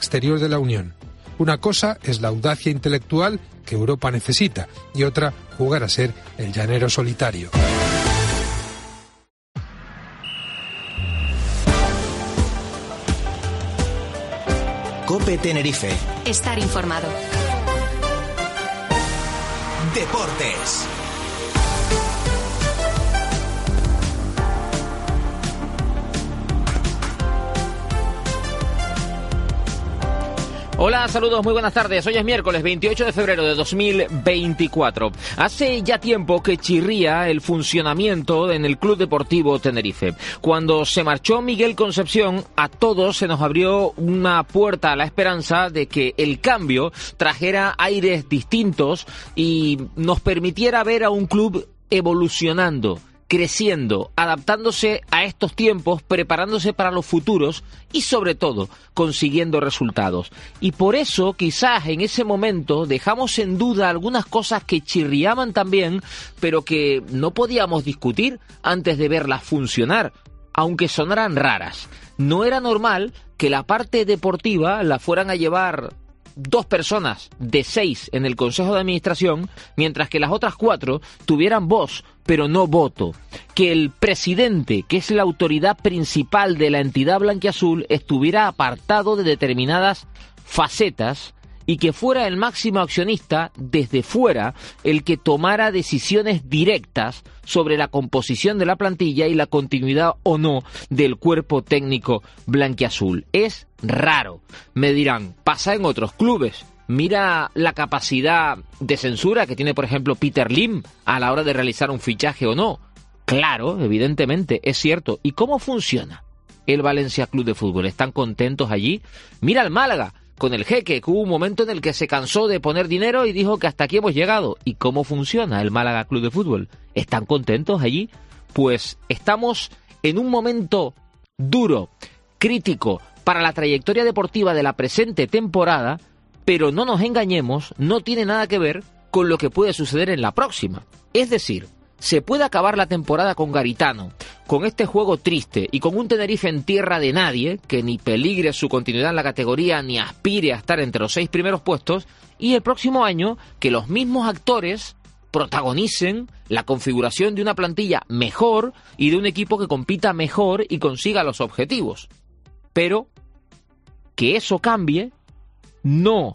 exterior de la Unión. Una cosa es la audacia intelectual que Europa necesita y otra jugar a ser el llanero solitario. COPE Tenerife. Estar informado. Deportes. Hola, saludos, muy buenas tardes. Hoy es miércoles 28 de febrero de 2024. Hace ya tiempo que chirría el funcionamiento en el Club Deportivo Tenerife. Cuando se marchó Miguel Concepción, a todos se nos abrió una puerta a la esperanza de que el cambio trajera aires distintos y nos permitiera ver a un club evolucionando, creciendo, adaptándose a estos tiempos, preparándose para los futuros y sobre todo consiguiendo resultados. Y por eso quizás en ese momento dejamos en duda algunas cosas que chirriaban también, pero que no podíamos discutir antes de verlas funcionar, aunque sonaran raras. No era normal que la parte deportiva la fueran a llevar 2 personas de 6 en el Consejo de Administración, mientras que las otras 4 tuvieran voz, pero no voto. Que el presidente, que es la autoridad principal de la entidad blanquiazul, estuviera apartado de determinadas facetas y que fuera el máximo accionista desde fuera el que tomara decisiones directas sobre la composición de la plantilla y la continuidad o no del cuerpo técnico blanquiazul. Es raro. Me dirán, pasa en otros clubes. Mira la capacidad de censura que tiene, por ejemplo, Peter Lim a la hora de realizar un fichaje o no. Claro, evidentemente, es cierto. ¿Y cómo funciona el Valencia Club de Fútbol? ¿Están contentos allí? Mira el Málaga con el Jeque, que hubo un momento en el que se cansó de poner dinero y dijo que hasta aquí hemos llegado. ¿Y cómo funciona el Málaga Club de Fútbol? ¿Están contentos allí? Pues estamos en un momento duro, crítico para la trayectoria deportiva de la presente temporada, pero no nos engañemos, no tiene nada que ver con lo que puede suceder en la próxima. Es decir, se puede acabar la temporada con Garitano, con este juego triste y con un Tenerife en tierra de nadie, que ni peligre su continuidad en la categoría ni aspire a estar entre los 6 primeros puestos, y el próximo año que los mismos actores protagonicen la configuración de una plantilla mejor y de un equipo que compita mejor y consiga los objetivos. Pero que eso cambie no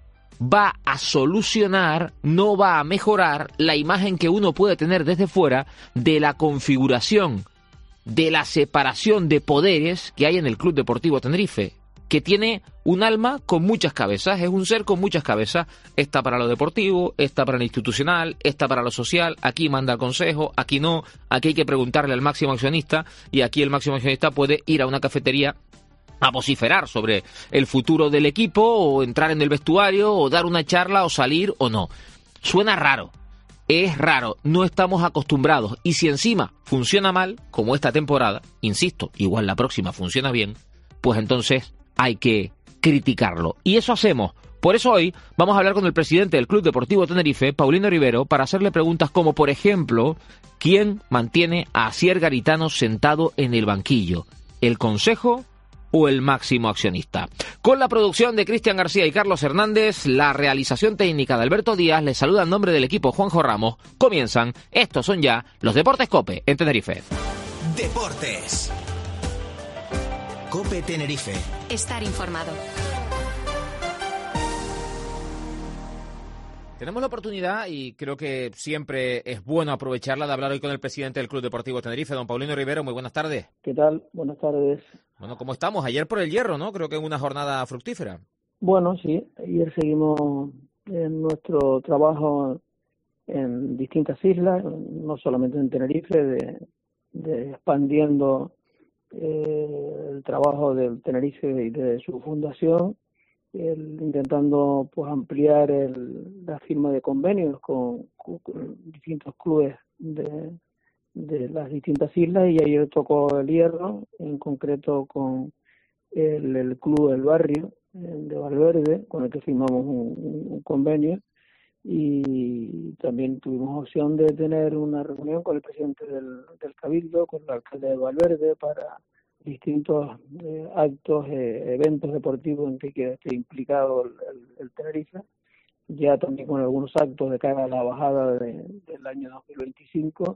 va a solucionar, no va a mejorar la imagen que uno puede tener desde fuera de la configuración, de la separación de poderes que hay en el Club Deportivo Tenerife, que tiene un alma con muchas cabezas, es un ser con muchas cabezas. Esta para lo deportivo, esta para lo institucional, esta para lo social, aquí manda el consejo, aquí no, aquí hay que preguntarle al máximo accionista y aquí el máximo accionista puede ir a una cafetería a vociferar sobre el futuro del equipo o entrar en el vestuario o dar una charla o salir o no. Suena raro, es raro, no estamos acostumbrados y si encima funciona mal, como esta temporada, insisto, igual la próxima funciona bien, pues entonces hay que criticarlo. Y eso hacemos. Por eso hoy vamos a hablar con el presidente del Club Deportivo Tenerife, Paulino Rivero, para hacerle preguntas como, por ejemplo, ¿quién mantiene a Asier Garitano sentado en el banquillo? ¿El Consejo o el máximo accionista? Con la producción de Cristian García y Carlos Hernández, la realización técnica de Alberto Díaz, les saluda en nombre del equipo Juanjo Ramos. Comienzan, estos son ya los Deportes COPE en Tenerife. Deportes. COPE Tenerife. Estar informado. Tenemos la oportunidad, y creo que siempre es bueno aprovecharla, de hablar hoy con el presidente del Club Deportivo Tenerife, don Paulino Rivero. Muy buenas tardes. ¿Qué tal? Buenas tardes. Bueno, ¿cómo estamos? Ayer por el hierro, ¿no? Creo que en una jornada fructífera. Bueno, sí. Ayer seguimos en nuestro trabajo en distintas islas, no solamente en Tenerife, de expandiendo el trabajo del Tenerife y de su fundación, intentando pues ampliar la firma de convenios con distintos clubes de las distintas islas, y ayer tocó el hierro, en concreto con el Club del Barrio de Valverde, con el que firmamos un convenio, y también tuvimos opción de tener una reunión con el presidente del Cabildo, con el alcalde de Valverde, para distintos actos, eventos deportivos en que esté implicado el Tenerife, ya también con algunos actos de cara a la bajada del año 2025.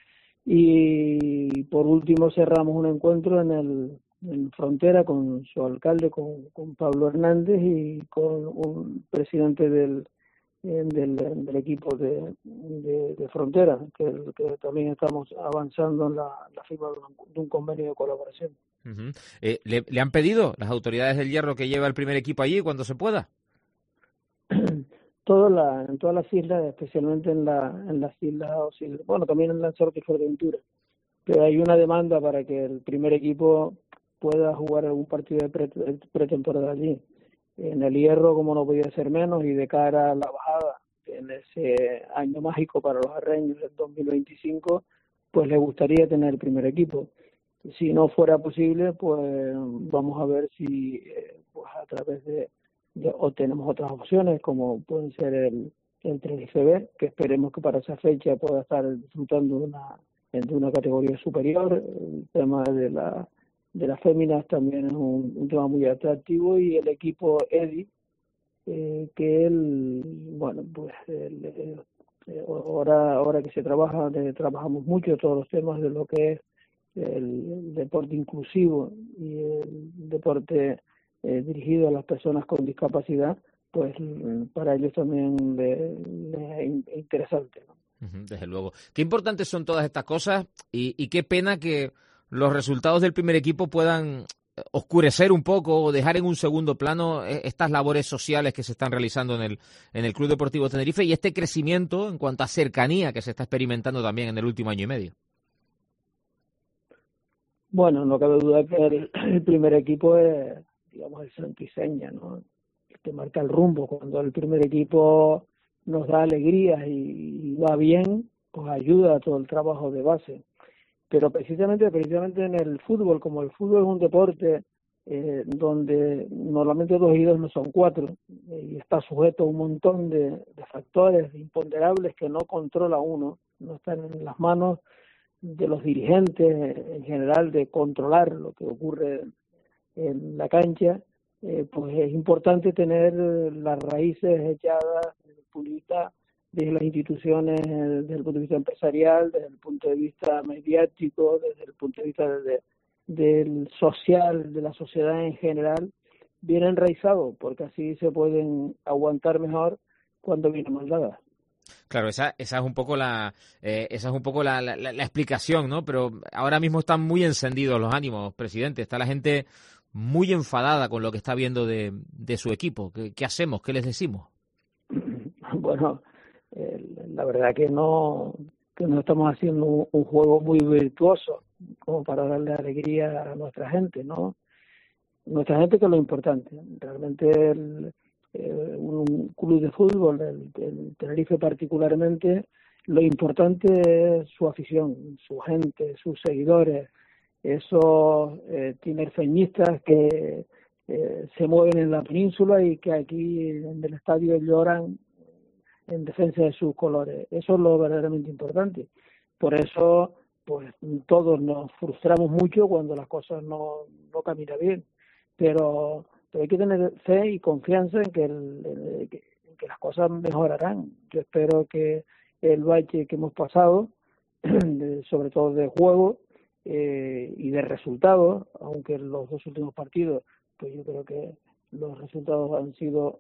Y por último cerramos un encuentro en Frontera con su alcalde, con Pablo Hernández, y con un presidente del equipo de Frontera, que también estamos avanzando en la firma de un convenio de colaboración. Uh-huh. ¿Le han pedido las autoridades del Hierro que lleve al primer equipo allí cuando se pueda? En todas las islas, especialmente en las islas auxiliares, bueno, también en Lanzarote y Fuerteventura, pero hay una demanda para que el primer equipo pueda jugar algún partido de pretemporada allí. En el Hierro, como no podía ser menos, y de cara a la bajada en ese año mágico para los arreños del 2025, pues le gustaría tener el primer equipo. Si no fuera posible, pues vamos a ver si pues a través o tenemos otras opciones, como pueden ser el Tenerife B, que esperemos que para esa fecha pueda estar disfrutando de una categoría superior. El tema de las féminas también es un tema muy atractivo, y el equipo EDI, que bueno, pues ahora que se trabajamos mucho todos los temas de lo que es el deporte inclusivo y el deporte dirigido a las personas con discapacidad, pues para ellos también es interesante, ¿no? Desde luego. Qué importantes son todas estas cosas, y qué pena que los resultados del primer equipo puedan oscurecer un poco o dejar en un segundo plano estas labores sociales que se están realizando en el Club Deportivo Tenerife, y este crecimiento en cuanto a cercanía que se está experimentando también en el último año y medio. Bueno, no cabe duda que el primer equipo es, digamos, el santo y seña, ¿no? Que marca el rumbo. Cuando el primer equipo nos da alegrías y va bien, pues ayuda a todo el trabajo de base. Pero precisamente en el fútbol, como el fútbol es un deporte donde normalmente 2 y 2 no son 4, y está sujeto a un montón de factores imponderables que no controla uno, no están en las manos de los dirigentes en general de controlar lo que ocurre en la cancha, pues es importante tener las raíces echadas desde el punto de vista de las instituciones, desde el punto de vista empresarial, desde el punto de vista mediático, desde el punto de vista del social, de la sociedad en general, bien enraizado, porque así se pueden aguantar mejor cuando vienen mal dadas. Claro, esa es un poco la explicación, ¿no? Pero ahora mismo están muy encendidos los ánimos, presidente. Está la gente muy enfadada con lo que está viendo de su equipo. ¿Qué hacemos? ¿Qué les decimos? Bueno, la verdad que no estamos haciendo un juego muy virtuoso como para darle alegría a nuestra gente, ¿no? Nuestra gente, que es lo importante. Realmente un club de fútbol, el Tenerife particularmente, lo importante es su afición, su gente, sus seguidores, esos tinerfeñistas que se mueven en la península y que aquí en el estadio lloran en defensa de sus colores. Eso es lo verdaderamente importante. Por eso, pues todos nos frustramos mucho cuando las cosas no caminan bien, pero hay que tener fe y confianza en que las cosas mejorarán. Yo espero que el bache que hemos pasado, sobre todo de juego y de resultados, aunque en los 2 últimos partidos, pues yo creo que los resultados han sido,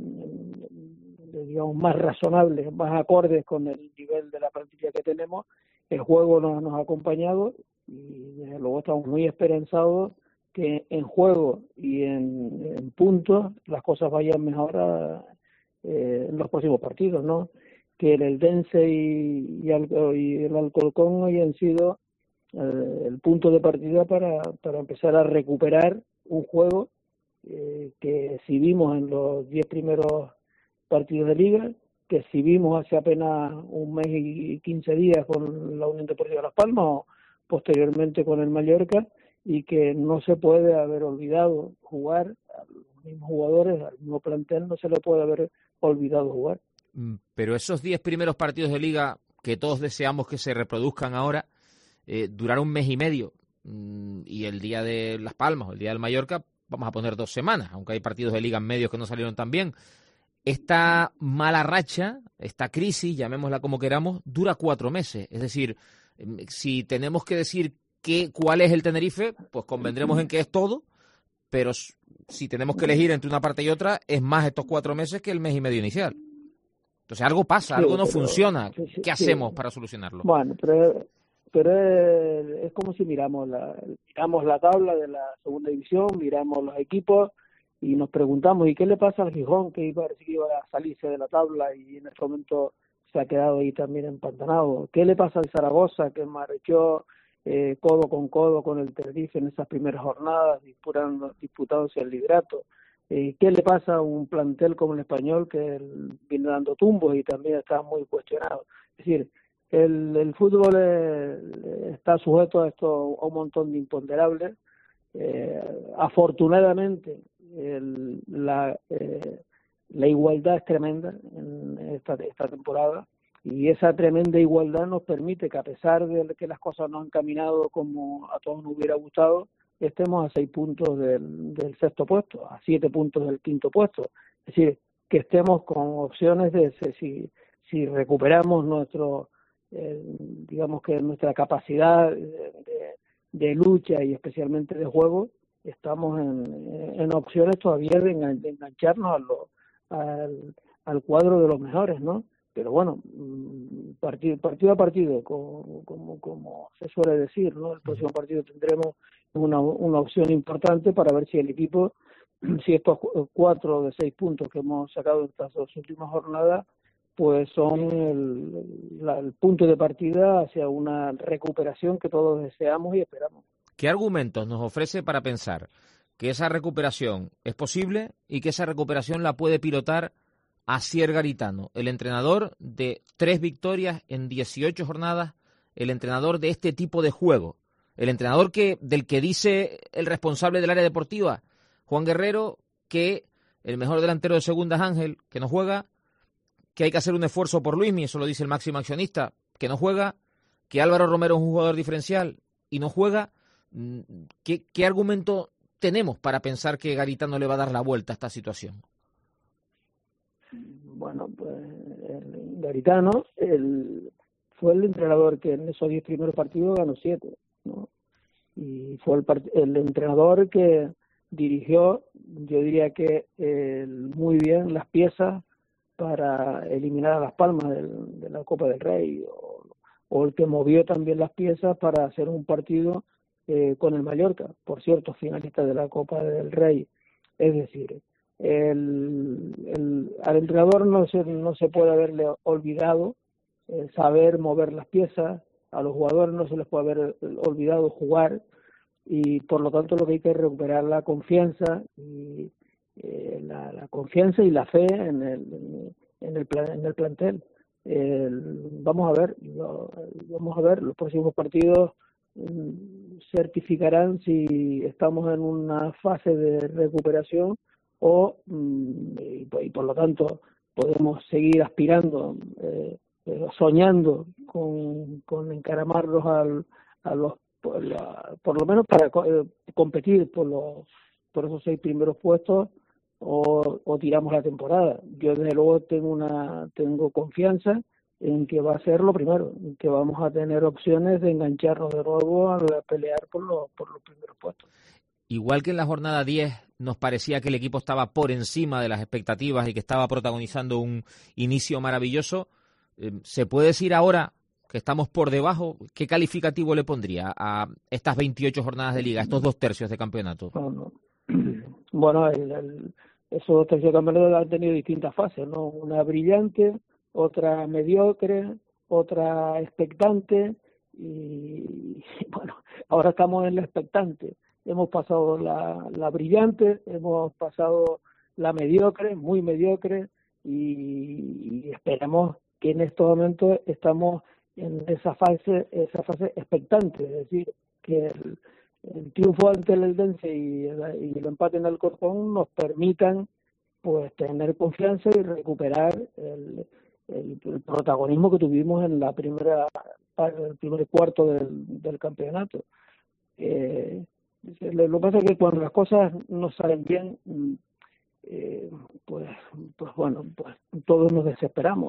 digamos, más razonables, más acordes con el nivel de la plantilla que tenemos. El juego nos ha acompañado y desde luego estamos muy esperanzados que en juego y en puntos las cosas vayan mejor en los próximos partidos, ¿no? Que el Eldense y el Alcorcón hayan sido el punto de partida para empezar a recuperar un juego que si vimos en los 10 primeros partidos de liga, que si vimos hace apenas un mes y 15 días con la Unión Deportiva Las Palmas, o posteriormente con el Mallorca, y que no se puede haber olvidado jugar a los mismos jugadores, al mismo plantel, no se le puede haber olvidado jugar. Pero esos 10 primeros partidos de liga, que todos deseamos que se reproduzcan ahora, duraron 1 mes y medio. y el día de Las Palmas o el día del Mallorca vamos a poner 2 semanas, aunque hay partidos de liga en medios que no salieron tan bien. Esta mala racha, esta crisis, llamémosla como queramos, dura 4 meses. Es decir, si tenemos que decir cuál es el Tenerife, pues convendremos en que es todo, pero si tenemos que elegir entre una parte y otra, es más estos 4 meses que el mes y medio inicial. Entonces algo pasa, algo no funciona. ¿Qué hacemos para solucionarlo? Bueno, pero es como si miramos la tabla de la segunda división, miramos los equipos y nos preguntamos, ¿y qué le pasa al Gijón, que parece que iba a salirse de la tabla y en este momento se ha quedado ahí también empantanado? ¿Qué le pasa al Zaragoza, que marchó codo con el Tenerife en esas primeras jornadas, disputándose el liderato? ¿Qué le pasa a un plantel como el Español, que viene dando tumbos y también está muy cuestionado? Es decir, el fútbol está sujeto a un montón de imponderables. Afortunadamente la igualdad es tremenda en esta temporada, y esa tremenda igualdad nos permite que, a pesar de que las cosas no han caminado como a todos nos hubiera gustado, estemos a 6 puntos del sexto puesto, a 7 puntos del quinto puesto. Es decir, que estemos con opciones de si recuperamos digamos que nuestra capacidad de lucha y especialmente de juego, estamos en opciones todavía de engancharnos al cuadro de los mejores, ¿no? Pero bueno, partido a partido, como se suele decir, ¿no? El próximo partido tendremos una opción importante para ver si el equipo, si estos 4 de 6 puntos que hemos sacado en estas 2 últimas jornadas, pues son el punto de partida hacia una recuperación que todos deseamos y esperamos. ¿Qué argumentos nos ofrece para pensar que esa recuperación es posible y que esa recuperación la puede pilotar Asier Garitano, el entrenador de 3 victorias en 18 jornadas, el entrenador de este tipo de juego, el entrenador del que dice el responsable del área deportiva, Juan Guerrero, que el mejor delantero de segunda es Ángel, que no juega, que hay que hacer un esfuerzo por Luismi, eso lo dice el máximo accionista, que no juega, que Álvaro Romero es un jugador diferencial y no juega? ¿Qué argumento tenemos para pensar que Garitano le va a dar la vuelta a esta situación? Bueno, pues Garitano fue el entrenador que en esos 10 primeros partidos ganó 7, ¿no? Y fue el entrenador que dirigió, yo diría que muy bien, las piezas para eliminar a Las Palmas de la Copa del Rey, o el que movió también las piezas para hacer un partido con el Mallorca, por cierto, finalista de la Copa del Rey. Es decir, al entrenador no se puede haberle olvidado saber mover las piezas, a los jugadores no se les puede haber olvidado jugar, y por lo tanto lo que hay que recuperar la confianza y la confianza y la fe en el plantel. Vamos a ver, los próximos partidos certificarán si estamos en una fase de recuperación y por lo tanto podemos seguir aspirando, soñando con encaramarlos por lo menos para competir por esos 6 primeros puestos, o tiramos la temporada. Yo desde luego tengo confianza en que va a ser lo primero, en que vamos a tener opciones de engancharnos de nuevo a pelear por los primeros puestos. Igual que en la jornada 10 nos parecía que el equipo estaba por encima de las expectativas y que estaba protagonizando un inicio maravilloso, ¿se puede decir ahora que estamos por debajo? ¿Qué calificativo le pondría a estas 28 jornadas de liga, estos 2 tercios de campeonato? Bueno, esos 2 tercios de campeonato han tenido distintas fases, ¿no? Una brillante, otra mediocre, otra expectante, y bueno, ahora estamos en la expectante. Hemos pasado la brillante, hemos pasado la mediocre, muy mediocre, y esperamos que en estos momentos estamos en esa fase expectante, es decir, que el triunfo ante el Eldense y el empate en Alcorcón nos permitan pues tener confianza y recuperar el protagonismo que tuvimos en el primer cuarto del campeonato. Lo que pasa es que cuando las cosas no salen bien, pues bueno, pues todos nos desesperamos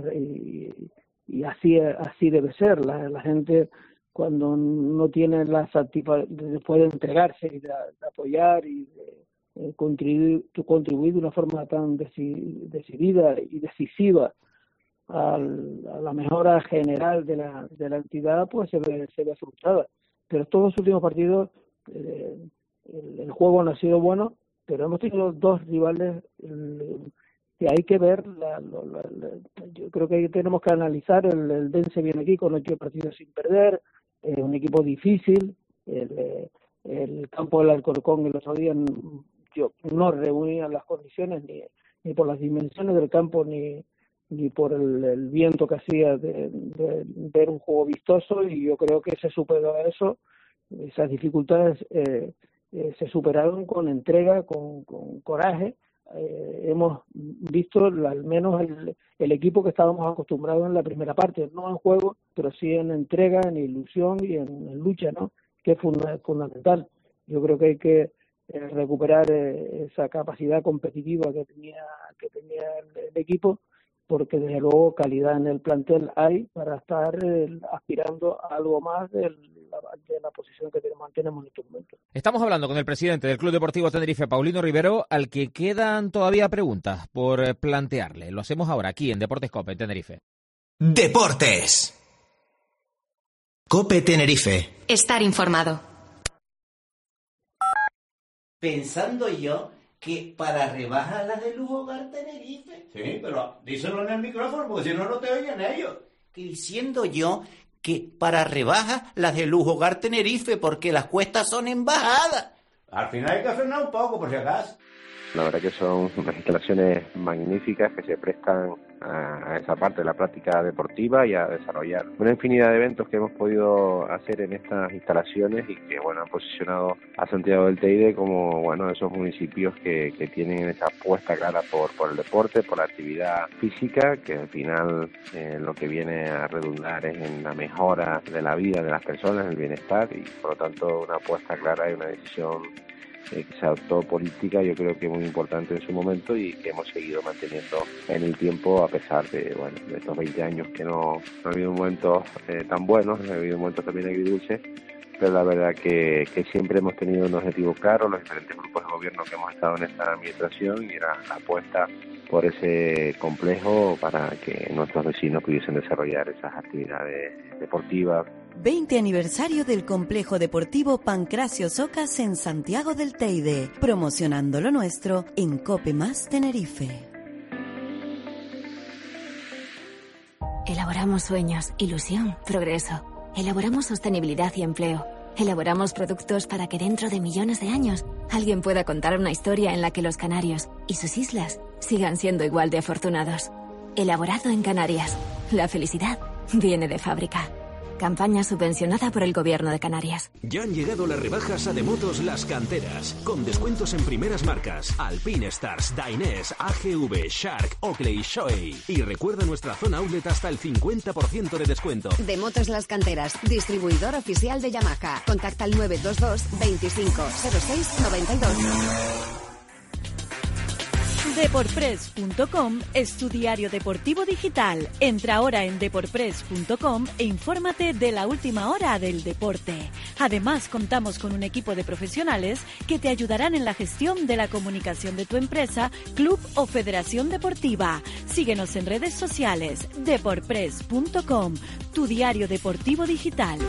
y así debe ser. La gente, cuando no tiene la satisfacción después de entregarse y de apoyar y de contribuir de una forma tan decidida y decisiva a la mejora general de la entidad, pues se ve frustrada. Pero estos dos últimos partidos el juego no ha sido bueno, pero hemos tenido dos rivales que hay que ver. Yo creo que tenemos que analizar. El Dense viene aquí con 8 partidos sin perder, un equipo difícil. El campo del Alcorcón el otro día yo no reunía las condiciones ni por las dimensiones del campo ni por el viento que hacía de ver un juego vistoso, y yo creo que se superó eso. Esas dificultades se superaron con entrega, con coraje. Hemos visto al menos el equipo que estábamos acostumbrados en la primera parte, no en juego, pero sí en entrega, en ilusión y en lucha, ¿no? Que es fundamental. Yo creo que hay que recuperar esa capacidad competitiva que tenía el equipo, porque desde luego calidad en el plantel hay para estar aspirando a algo más de la posición que mantenemos en estos momentos. Estamos hablando con el presidente del Club Deportivo Tenerife, Paulino Rivero, al que quedan todavía preguntas por plantearle. Lo hacemos ahora aquí en Deportes COPE Tenerife. Deportes. COPE Tenerife. Estar informado. Pensando yo que para rebajas las de Lujo Hogar Tenerife. Sí, pero díselo en el micrófono porque si no, no te oyen ellos. Que diciendo yo que para rebajas las de Lujo Hogar Tenerife porque las cuestas son en bajada. Al final hay que frenar un poco por si acaso. La verdad que son unas instalaciones magníficas que se prestan a esa parte de la práctica deportiva y a desarrollar una infinidad de eventos que hemos podido hacer en estas instalaciones y que bueno han posicionado a Santiago del Teide como bueno esos municipios que tienen esa apuesta clara por el deporte, por la actividad física, que al final lo que viene a redundar es en la mejora de la vida de las personas, el bienestar, y por lo tanto una apuesta clara y una decisión que se adoptó política, yo creo que muy importante en su momento y que hemos seguido manteniendo en el tiempo a pesar de estos 20 años que no ha habido momentos tan buenos, ha habido momentos también agridulces, pero la verdad que siempre hemos tenido un objetivo claro, los diferentes grupos de gobierno que hemos estado en esta administración, y era la apuesta por ese complejo para que nuestros vecinos pudiesen desarrollar esas actividades deportivas. 20 aniversario del Complejo Deportivo Pancracio Socas en Santiago del Teide, promocionando lo nuestro en COPE Más Tenerife. Elaboramos sueños, ilusión, progreso. Elaboramos sostenibilidad y empleo. Elaboramos productos para que dentro de millones de años alguien pueda contar una historia en la que los canarios y sus islas sigan siendo igual de afortunados. Elaborado en Canarias. La felicidad viene de fábrica. Campaña subvencionada por el Gobierno de Canarias. Ya han llegado las rebajas a Demotos Las Canteras, con descuentos en primeras marcas: Alpine Stars, Dainese, AGV, Shark, Oakley, Shoei. Y recuerda nuestra zona outlet hasta el 50% de descuento. Demotos Las Canteras, distribuidor oficial de Yamaha. Contacta al 922 25 06 92. Deportpress.com es tu diario deportivo digital. Entra ahora en deportpress.com e infórmate de la última hora del deporte. Además, contamos con un equipo de profesionales que te ayudarán en la gestión de la comunicación de tu empresa, club o federación deportiva. Síguenos en redes sociales. Deportpress.com, tu diario deportivo digital.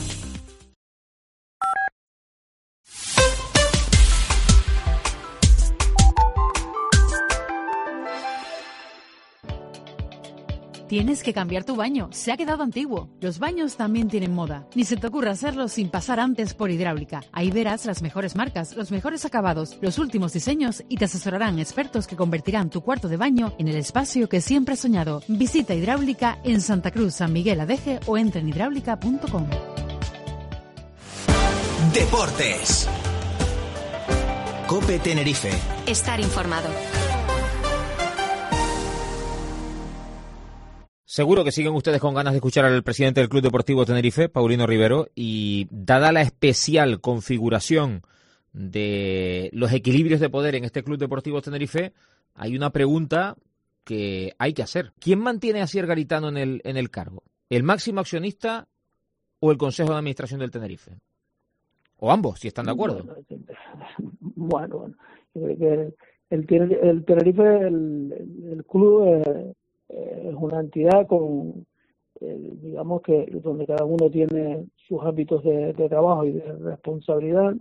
Tienes que cambiar tu baño, se ha quedado antiguo. Los baños también tienen moda. Ni se te ocurra hacerlo sin pasar antes por Hidráulica. Ahí verás las mejores marcas, los mejores acabados, los últimos diseños y te asesorarán expertos que convertirán tu cuarto de baño en el espacio que siempre has soñado. Visita Hidráulica en Santa Cruz, San Miguel Adeje o entra en hidráulica.com. Deportes. COPE Tenerife. Estar informado. Seguro que siguen ustedes con ganas de escuchar al presidente del Club Deportivo Tenerife, Paulino Rivero, y dada la especial configuración de los equilibrios de poder en este Club Deportivo Tenerife, hay una pregunta que hay que hacer. ¿Quién mantiene a Asier Garitano en el cargo? ¿El máximo accionista o el Consejo de Administración del Tenerife? O ambos, si están de acuerdo. Bueno, yo creo que el Tenerife, el club es una entidad con, digamos que donde cada uno tiene sus ámbitos de trabajo y de responsabilidad,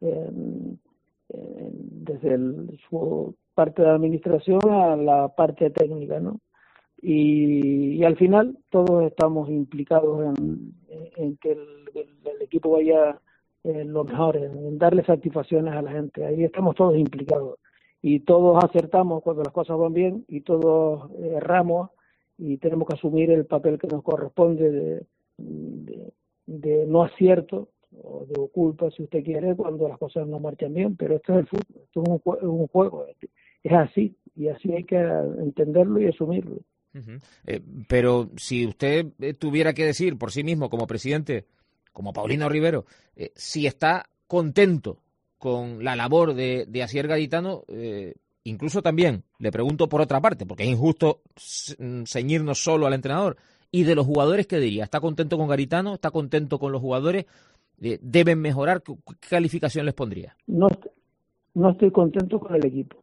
desde su parte de administración a la parte técnica, ¿no? Y al final todos estamos implicados en que el equipo vaya lo mejor, en darle satisfacciones a la gente. Ahí estamos todos implicados y todos acertamos cuando las cosas van bien y todos erramos y tenemos que asumir el papel que nos corresponde de no acierto o de culpa, si usted quiere, cuando las cosas no marchan bien. Pero esto es el fútbol, esto es un juego, es así, y así hay que entenderlo y asumirlo. Pero si usted tuviera que decir por sí mismo como presidente, como Paulino Rivero, si está contento con la labor de Asier Garitano, incluso también le pregunto por otra parte, porque es injusto ceñirnos solo al entrenador, y de los jugadores, ¿qué diría? ¿Está contento con Garitano? ¿Está contento con los jugadores? ¿Deben mejorar? ¿Qué calificación les pondría? No estoy contento con el equipo.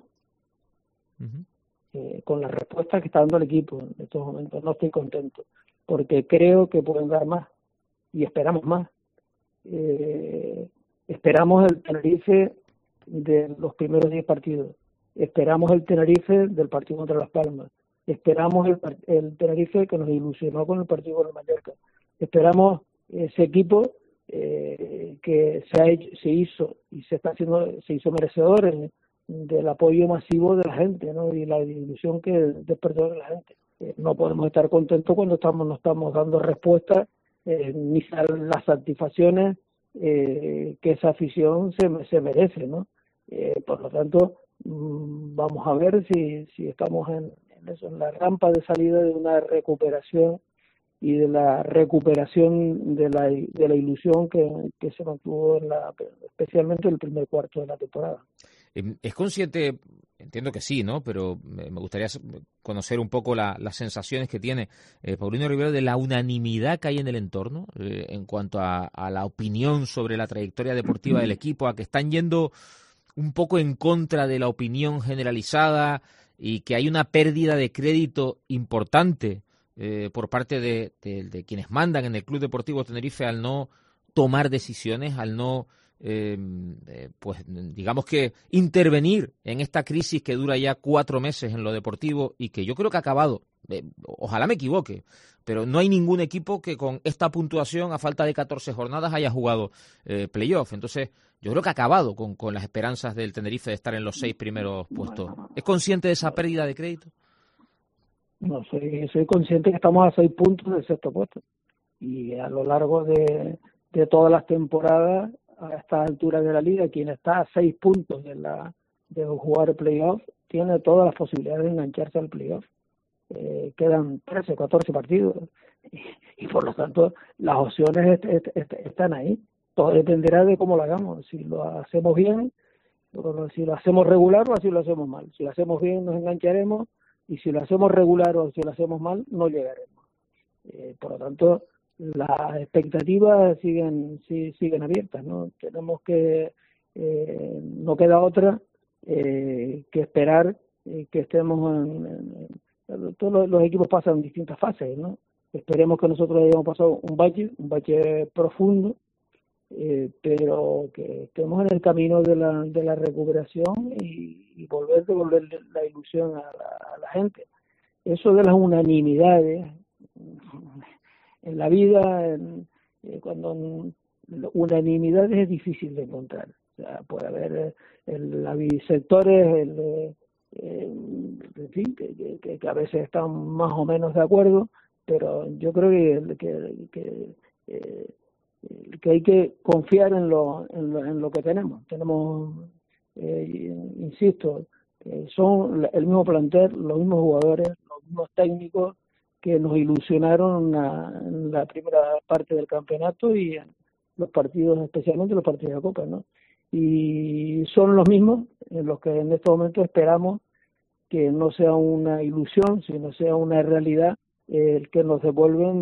Con la respuesta que está dando el equipo en estos momentos, no estoy contento, porque creo que pueden dar más y esperamos más. Esperamos el Tenerife de los primeros 10 partidos, esperamos el Tenerife del partido contra Las Palmas, esperamos el Tenerife que nos ilusionó con el partido con el Mallorca, esperamos ese equipo que se hizo merecedor del apoyo masivo de la gente, ¿no? Y la ilusión que despertó de la gente. No podemos estar contentos cuando no estamos dando respuesta ni las satisfacciones que esa afición se merece, ¿no? Por lo tanto, vamos a ver si estamos en la rampa de salida de una recuperación y de la recuperación de la ilusión que se mantuvo especialmente en el primer cuarto de la temporada. ¿Es consciente? Entiendo que sí, ¿no? Pero me gustaría conocer un poco las sensaciones que tiene Paulino Rivero de la unanimidad que hay en el entorno en cuanto a la opinión sobre la trayectoria deportiva del equipo, a que están yendo un poco en contra de la opinión generalizada y que hay una pérdida de crédito importante por parte de quienes mandan en el Club Deportivo Tenerife al no tomar decisiones, al no pues digamos que intervenir en esta crisis que dura ya 4 meses en lo deportivo y que yo creo que ha acabado, ojalá me equivoque, pero no hay ningún equipo que con esta puntuación a falta de 14 jornadas haya jugado playoff. Entonces yo creo que ha acabado con las esperanzas del Tenerife de estar en los 6 primeros puestos. ¿Es consciente de esa pérdida de crédito? No, soy consciente que estamos a 6 puntos del 6º puesto y a lo largo de todas las temporadas a esta altura de la liga, quien está a 6 puntos de jugar playoff tiene todas las posibilidades de engancharse al playoff. Quedan 13, 14 partidos y por lo tanto las opciones están ahí. Todo dependerá de cómo lo hagamos. Si lo hacemos bien, o si lo hacemos regular o si lo hacemos mal. Si lo hacemos bien nos engancharemos y si lo hacemos regular o si lo hacemos mal no llegaremos. Por lo tanto, las expectativas siguen abiertas, ¿no? Tenemos que no queda otra que esperar que estemos todos los equipos pasan distintas fases, ¿no? Esperemos que nosotros hayamos pasado un bache profundo, pero que estemos en el camino de la recuperación y devolver la ilusión a la gente. Eso de las unanimidades en la vida, cuando unanimidades es difícil de encontrar. O sea, puede haber sectores, en fin, que a veces están más o menos de acuerdo, pero yo creo que hay que confiar en lo que tenemos. Insisto, son el mismo plantel, los mismos jugadores, los mismos técnicos, que nos ilusionaron en la primera parte del campeonato y en los partidos, especialmente los partidos de Copa, ¿no? Y son los mismos en los que en este momento esperamos que no sea una ilusión, sino sea una realidad, el que nos devuelven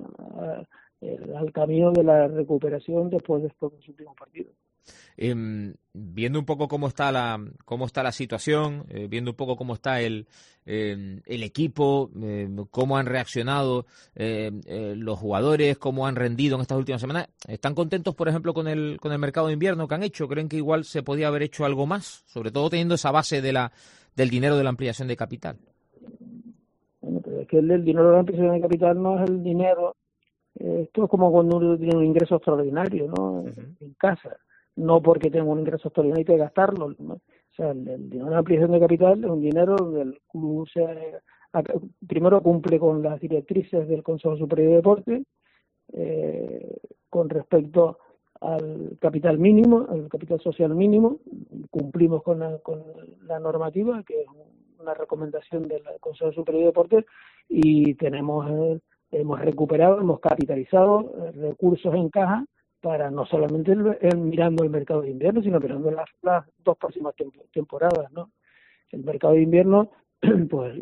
al camino de la recuperación después de estos últimos partidos. Viendo un poco cómo está la situación, viendo un poco cómo está el equipo, cómo han reaccionado los jugadores, cómo han rendido en estas últimas semanas, ¿están contentos, por ejemplo, con el mercado de invierno que han hecho? ¿Creen que igual se podía haber hecho algo más? Sobre todo teniendo esa base del dinero de la ampliación de capital. Bueno, pero es que el dinero de la ampliación de capital no es el dinero, esto es como cuando uno tiene un ingreso extraordinario, ¿no? En casa. No porque tengo un ingreso extraordinario hay que gastarlo, ¿no? O sea, el dinero de ampliación de capital es un dinero del club, primero cumple con las directrices del Consejo Superior de Deportes con respecto al capital mínimo, al capital social mínimo, cumplimos con la normativa, que es una recomendación del Consejo Superior de Deportes, y hemos recuperado, hemos capitalizado recursos en caja para no solamente mirando el mercado de invierno, sino mirando las dos próximas temporadas, ¿no? El mercado de invierno, pues,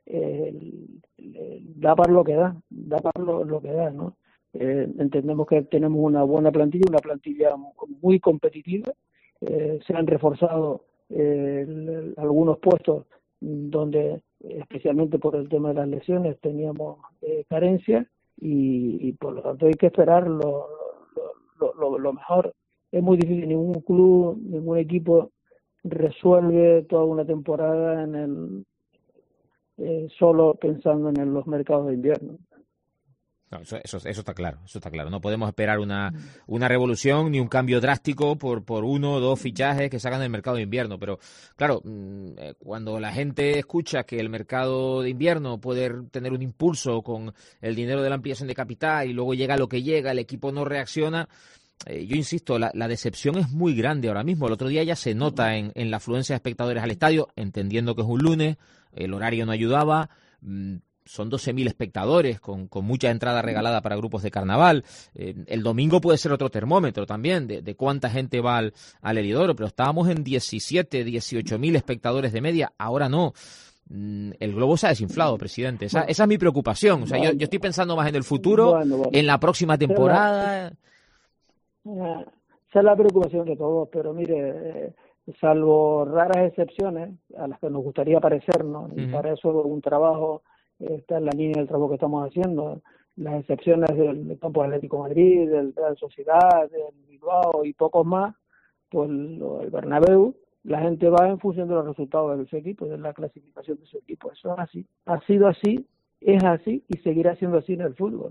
da para lo que da lo que da, ¿no? Entendemos que tenemos una buena plantilla muy competitiva, se han reforzado algunos puestos donde, especialmente por el tema de las lesiones, teníamos carencias y por lo tanto hay que esperar lo mejor. Es muy difícil, ningún club, ningún equipo resuelve toda una temporada solo pensando en los mercados de invierno. No, eso está claro, No podemos esperar una revolución ni un cambio drástico por uno o dos fichajes que sacan del mercado de invierno. Pero, claro, cuando la gente escucha que el mercado de invierno puede tener un impulso con el dinero de la ampliación de capital y luego llega lo que llega, el equipo no reacciona, yo insisto, la decepción es muy grande ahora mismo. El otro día ya se nota en la afluencia de espectadores al estadio, entendiendo que es un lunes, el horario no ayudaba. Son 12.000 espectadores con mucha entrada regalada para grupos de carnaval. El domingo puede ser otro termómetro también de cuánta gente va al Heliodoro, pero estábamos en 17, 18.000 espectadores de media. Ahora no. El globo se ha desinflado, presidente. Esa es mi preocupación. O sea, yo estoy pensando más en el futuro, en la próxima temporada. Esa es la preocupación de todos, pero mire, salvo raras excepciones a las que nos gustaría parecernos, y para eso un trabajo está en la línea del trabajo que estamos haciendo, las excepciones del Campo Atlético de Madrid, del Real Sociedad, del Bilbao y pocos más, pues el Bernabéu, la gente va en función de los resultados de su equipo, de la clasificación de su equipo. Eso es así, ha sido así, es así y seguirá siendo así en el fútbol.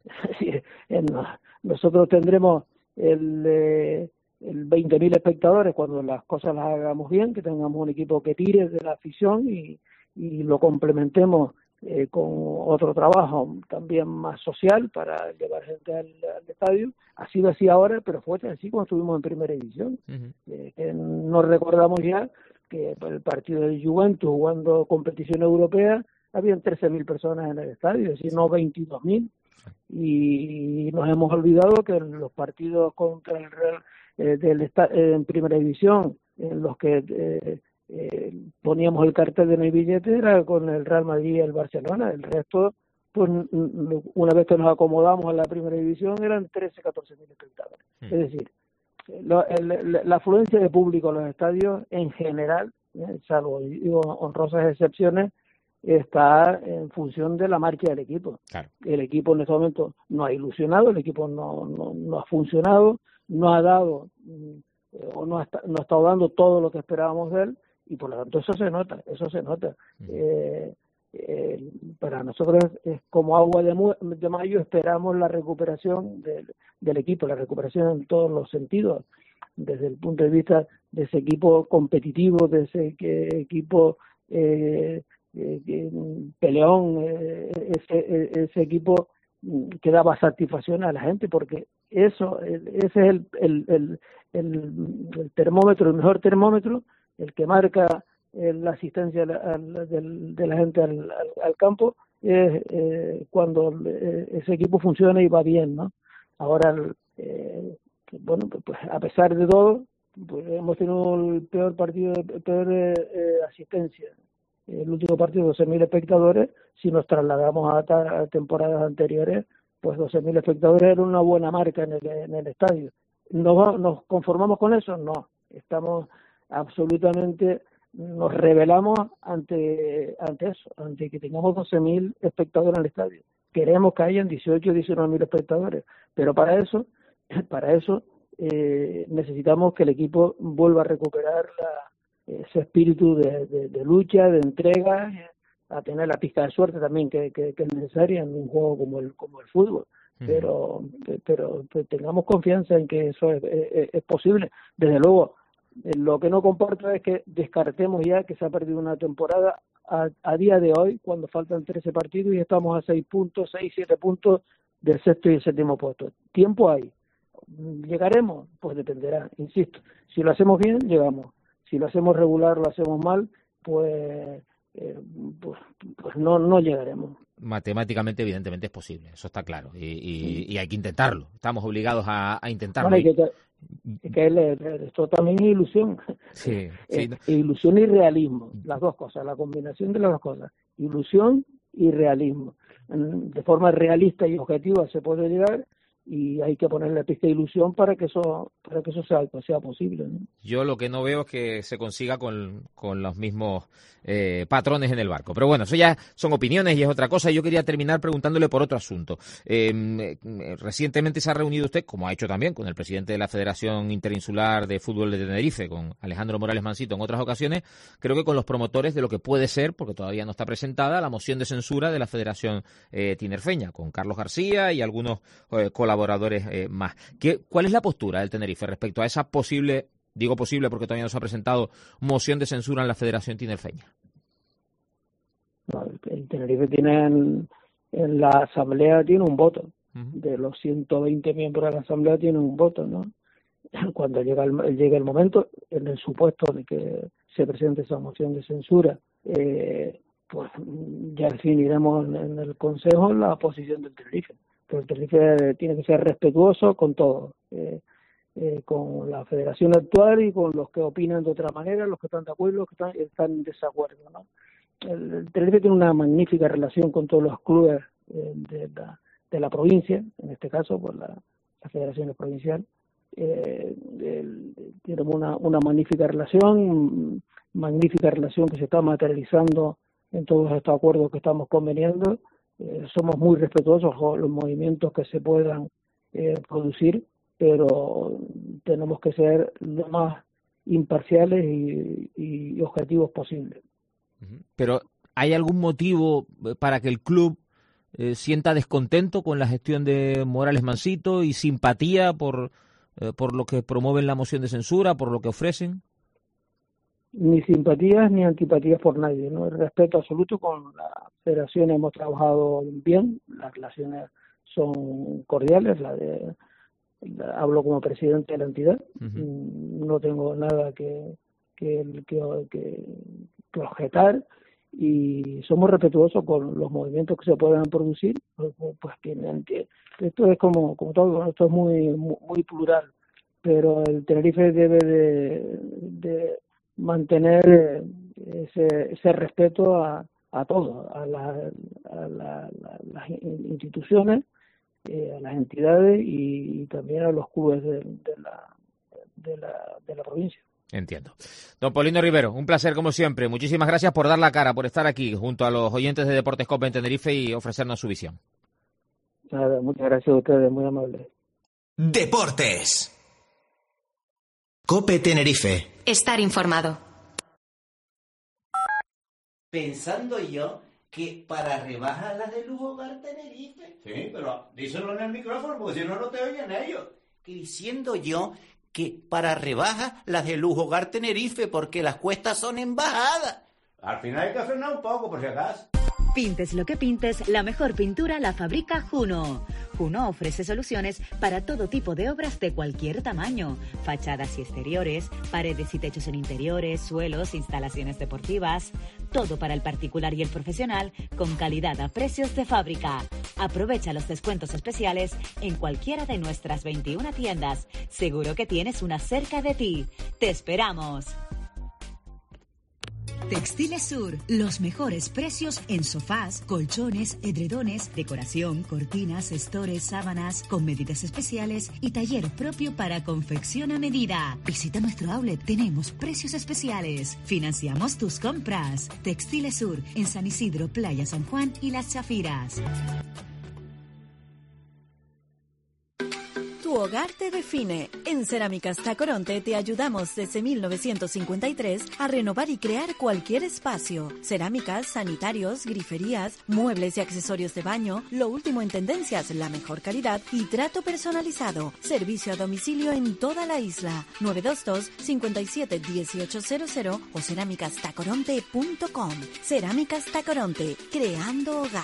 Nosotros tendremos el 20.000 espectadores cuando las cosas las hagamos bien, que tengamos un equipo que tire de la afición y lo complementemos con otro trabajo también más social para llevar gente al estadio. Ha sido así ahora, pero fue así cuando estuvimos en primera división. Nos recordamos ya que el partido del Juventus jugando competición europea habían 13.000 personas en el estadio, es decir, no 22.000. Y nos hemos olvidado que en los partidos contra el Real en primera división, en los que poníamos el cartel de no hay billete, era con el Real Madrid y el Barcelona. El resto, pues una vez que nos acomodamos a la primera división, eran 13-14.000 espectadores. Es decir, la afluencia de público a los estadios en general, salvo honrosas excepciones, está en función de la marcha del equipo. Claro. El equipo en este momento no ha ilusionado, el equipo no ha funcionado, no ha dado o no ha estado dando todo lo que esperábamos de él, y por lo tanto eso se nota. Para nosotros es como agua de mayo. Esperamos la recuperación del equipo, la recuperación en todos los sentidos, desde el punto de vista de ese equipo competitivo, de ese equipo peleón, ese equipo que daba satisfacción a la gente, porque ese es el termómetro, el mejor termómetro, el que marca la asistencia de la gente al campo, es cuando ese equipo funciona y va bien, ¿no? Ahora, bueno, pues a pesar de todo, pues hemos tenido el peor partido, peor asistencia. El último partido, 12.000 espectadores. Si nos trasladamos a temporadas anteriores, pues 12.000 espectadores era una buena marca en el estadio. ¿Nos conformamos con eso? No. Estamos absolutamente, nos rebelamos ante eso, ante que tengamos 12.000 espectadores en el estadio. Queremos que hayan 18 o 19.000 espectadores, pero para eso necesitamos que el equipo vuelva a recuperar ese espíritu de lucha, de entrega, a tener la pizca de suerte también que es necesaria en un juego como el fútbol. Pero tengamos confianza en que eso es posible. Desde luego, lo que no comporta es que descartemos ya que se ha perdido una temporada a día de hoy, cuando faltan 13 partidos y estamos a 6 puntos, 6, 7 puntos del sexto y el séptimo puesto. Tiempo hay. ¿Llegaremos? Pues dependerá, insisto. Si lo hacemos bien, llegamos. Si lo hacemos regular, lo hacemos mal, pues no llegaremos. Matemáticamente, evidentemente, es posible, eso está claro, y hay que intentarlo, estamos obligados a intentarlo. Bueno, esto también es ilusión, sí. Ilusión y realismo, las dos cosas, la combinación de las dos cosas, ilusión y realismo. De forma realista y objetiva se puede llegar, y hay que ponerle pista de ilusión para que eso sea posible, ¿no? Yo lo que no veo es que se consiga con los mismos patrones en el barco. Pero bueno, eso ya son opiniones y es otra cosa. Yo quería terminar preguntándole por otro asunto. Recientemente se ha reunido usted, como ha hecho también con el presidente de la Federación Interinsular de Fútbol de Tenerife, con Alejandro Morales Mansito en otras ocasiones, creo que con los promotores de lo que puede ser, porque todavía no está presentada, la moción de censura de la Federación Tinerfeña, con Carlos García y algunos colaboradores más. ¿Cuál es la postura del Tenerife respecto a esa posible, digo posible porque todavía no se ha presentado, moción de censura en la Federación Tinerfeña? No, el Tenerife tiene en la Asamblea tiene un voto. De los 120 miembros de la Asamblea tiene un voto, ¿no? Cuando llegue el momento, en el supuesto de que se presente esa moción de censura, pues ya definiremos en el Consejo la posición del Tenerife. Pero el Tenerife tiene que ser respetuoso con todo, con la federación actual y con los que opinan de otra manera, los que están de acuerdo, los que están en desacuerdo, ¿no? El Tenerife tiene una magnífica relación con todos los clubes de la provincia, en este caso por la Federación Provincial. Tenemos una magnífica relación que se está materializando en todos estos acuerdos que estamos conveniando. Somos muy respetuosos con los movimientos que se puedan producir, pero tenemos que ser lo más imparciales y objetivos posibles. Pero ¿hay algún motivo para que el club sienta descontento con la gestión de Morales Mansito y simpatía por lo que promueven la moción de censura, por lo que ofrecen? Ni simpatías ni antipatías por nadie, ¿no? El respeto absoluto con la federación, hemos trabajado bien, las relaciones son cordiales, hablo como presidente de la entidad, no tengo nada que objetar, y somos respetuosos con los movimientos que se puedan producir, pues que esto es como todo, esto es muy plural, pero el Tenerife debe de mantener ese respeto a todos, a las instituciones, a las entidades y también a los clubes de la provincia. Entiendo. Don Paulino Rivero, un placer como siempre. Muchísimas gracias por dar la cara, por estar aquí junto a los oyentes de Deportes COPE en Tenerife y ofrecernos su visión. Nada, muchas gracias a ustedes, muy amables. Deportes. COPE Tenerife. Estar informado. Pensando yo que para rebajar las de Lujo Hogar Tenerife. Sí, pero díselo en el micrófono porque si no, no te oyen ellos. Que diciendo yo que para rebajas las de Lujo Hogar Tenerife porque las cuestas son en bajada. Al final hay que frenar un poco por si acaso. Pintes lo que pintes, la mejor pintura la fabrica Juno. Cuno ofrece soluciones para todo tipo de obras de cualquier tamaño. Fachadas y exteriores, paredes y techos en interiores, suelos, instalaciones deportivas. Todo para el particular y el profesional con calidad a precios de fábrica. Aprovecha los descuentos especiales en cualquiera de nuestras 21 tiendas. Seguro que tienes una cerca de ti. ¡Te esperamos! Textiles Sur, los mejores precios en sofás, colchones, edredones, decoración, cortinas, estores, sábanas, con medidas especiales y taller propio para confección a medida. Visita nuestro outlet, tenemos precios especiales. Financiamos tus compras. Textiles Sur, en San Isidro, Playa San Juan y Las Chafiras. Tu hogar te define. En Cerámicas Tacoronte te ayudamos desde 1953 a renovar y crear cualquier espacio. Cerámicas, sanitarios, griferías, muebles y accesorios de baño, lo último en tendencias, la mejor calidad y trato personalizado. Servicio a domicilio en toda la isla. 922 57 1800 o cerámicastacoronte.com. Cerámicas Tacoronte, creando hogar.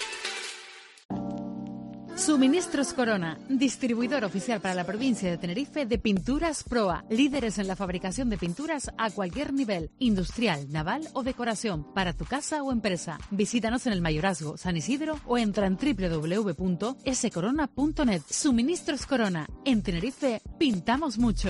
Suministros Corona, distribuidor oficial para la provincia de Tenerife de Pinturas Proa, líderes en la fabricación de pinturas a cualquier nivel, industrial, naval o decoración, para tu casa o empresa. Visítanos en el Mayorazgo, San Isidro o entra en www.scorona.net. Suministros Corona, en Tenerife pintamos mucho.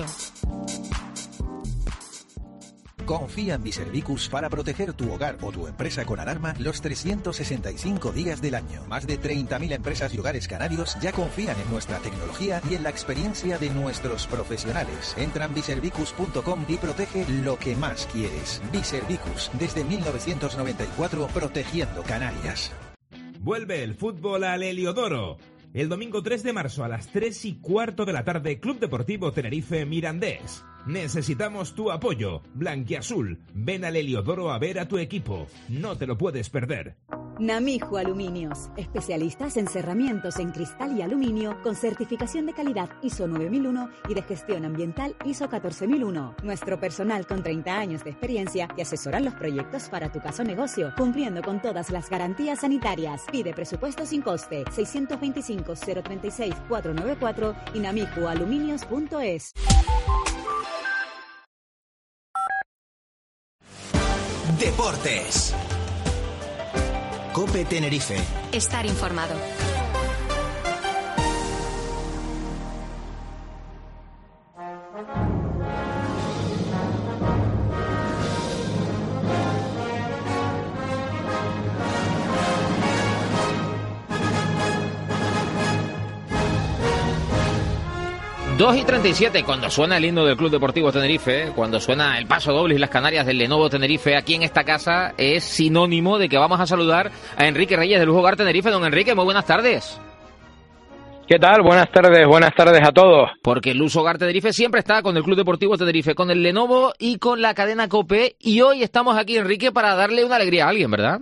Confía en Biservicus para proteger tu hogar o tu empresa con alarma los 365 días del año. Más de 30.000 empresas y hogares canarios ya confían en nuestra tecnología y en la experiencia de nuestros profesionales. Entra en biservicus.com y protege lo que más quieres. Biservicus, desde 1994, protegiendo Canarias. Vuelve el fútbol al Heliodoro. El domingo 3 de marzo a las 3:15 de la tarde, Club Deportivo Tenerife Mirandés. Necesitamos tu apoyo. Blanquiazul, ven al Heliodoro a ver a tu equipo. No te lo puedes perder. Namijo Aluminios, especialistas en cerramientos en cristal y aluminio con certificación de calidad ISO 9001 y de gestión ambiental ISO 14001. Nuestro personal con 30 años de experiencia te asesora los proyectos para tu casa o negocio, cumpliendo con todas las garantías sanitarias. Pide presupuesto sin coste 625 036 494 y namijoaluminios.es. Deportes. COPE Tenerife. Estar informado. Dos y 37, cuando suena el himno del Club Deportivo Tenerife, cuando suena el paso doble y las Canarias del Lenovo Tenerife, aquí en esta casa es sinónimo de que vamos a saludar a Enrique Reyes de Lujo Hogar Tenerife. Don Enrique, muy buenas tardes. ¿Qué tal? Buenas tardes a todos. Porque el Lujo Hogar Tenerife siempre está con el Club Deportivo Tenerife, con el Lenovo y con la cadena COPE, y hoy estamos aquí, Enrique, para darle una alegría a alguien, ¿verdad?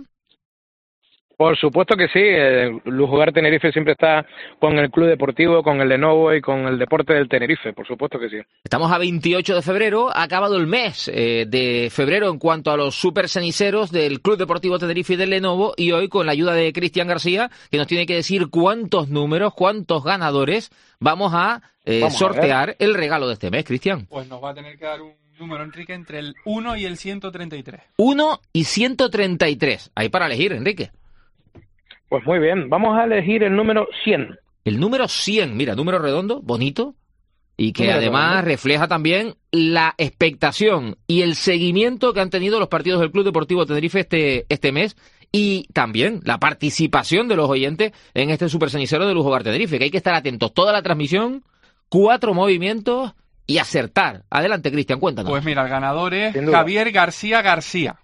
Por supuesto que sí, el Lujo Hogar Tenerife siempre está con el Club Deportivo, con el Lenovo y con el deporte del Tenerife, por supuesto que sí. Estamos a 28 de febrero, ha acabado el mes de febrero en cuanto a los super ceniceros del Club Deportivo Tenerife y del Lenovo, y hoy con la ayuda de Cristian García, que nos tiene que decir cuántos números, cuántos ganadores vamos a sortear el regalo de este mes, Cristian. Pues nos va a tener que dar un número, Enrique, entre el 1 y el 133. 1 y 133, ahí para elegir, Enrique. Pues muy bien, vamos a elegir el número 100. El número 100, mira, número redondo, bonito, y que Número además redondo. refleja también la expectación y el seguimiento que han tenido los partidos del Club Deportivo Tenerife este mes, y también la participación de los oyentes en este super cenicero de Lujo Hogar Tenerife, que hay que estar atentos toda la transmisión, 4 movimientos y acertar. Adelante, Cristian, cuéntanos. Pues mira, el ganador es Sin duda. Javier García García.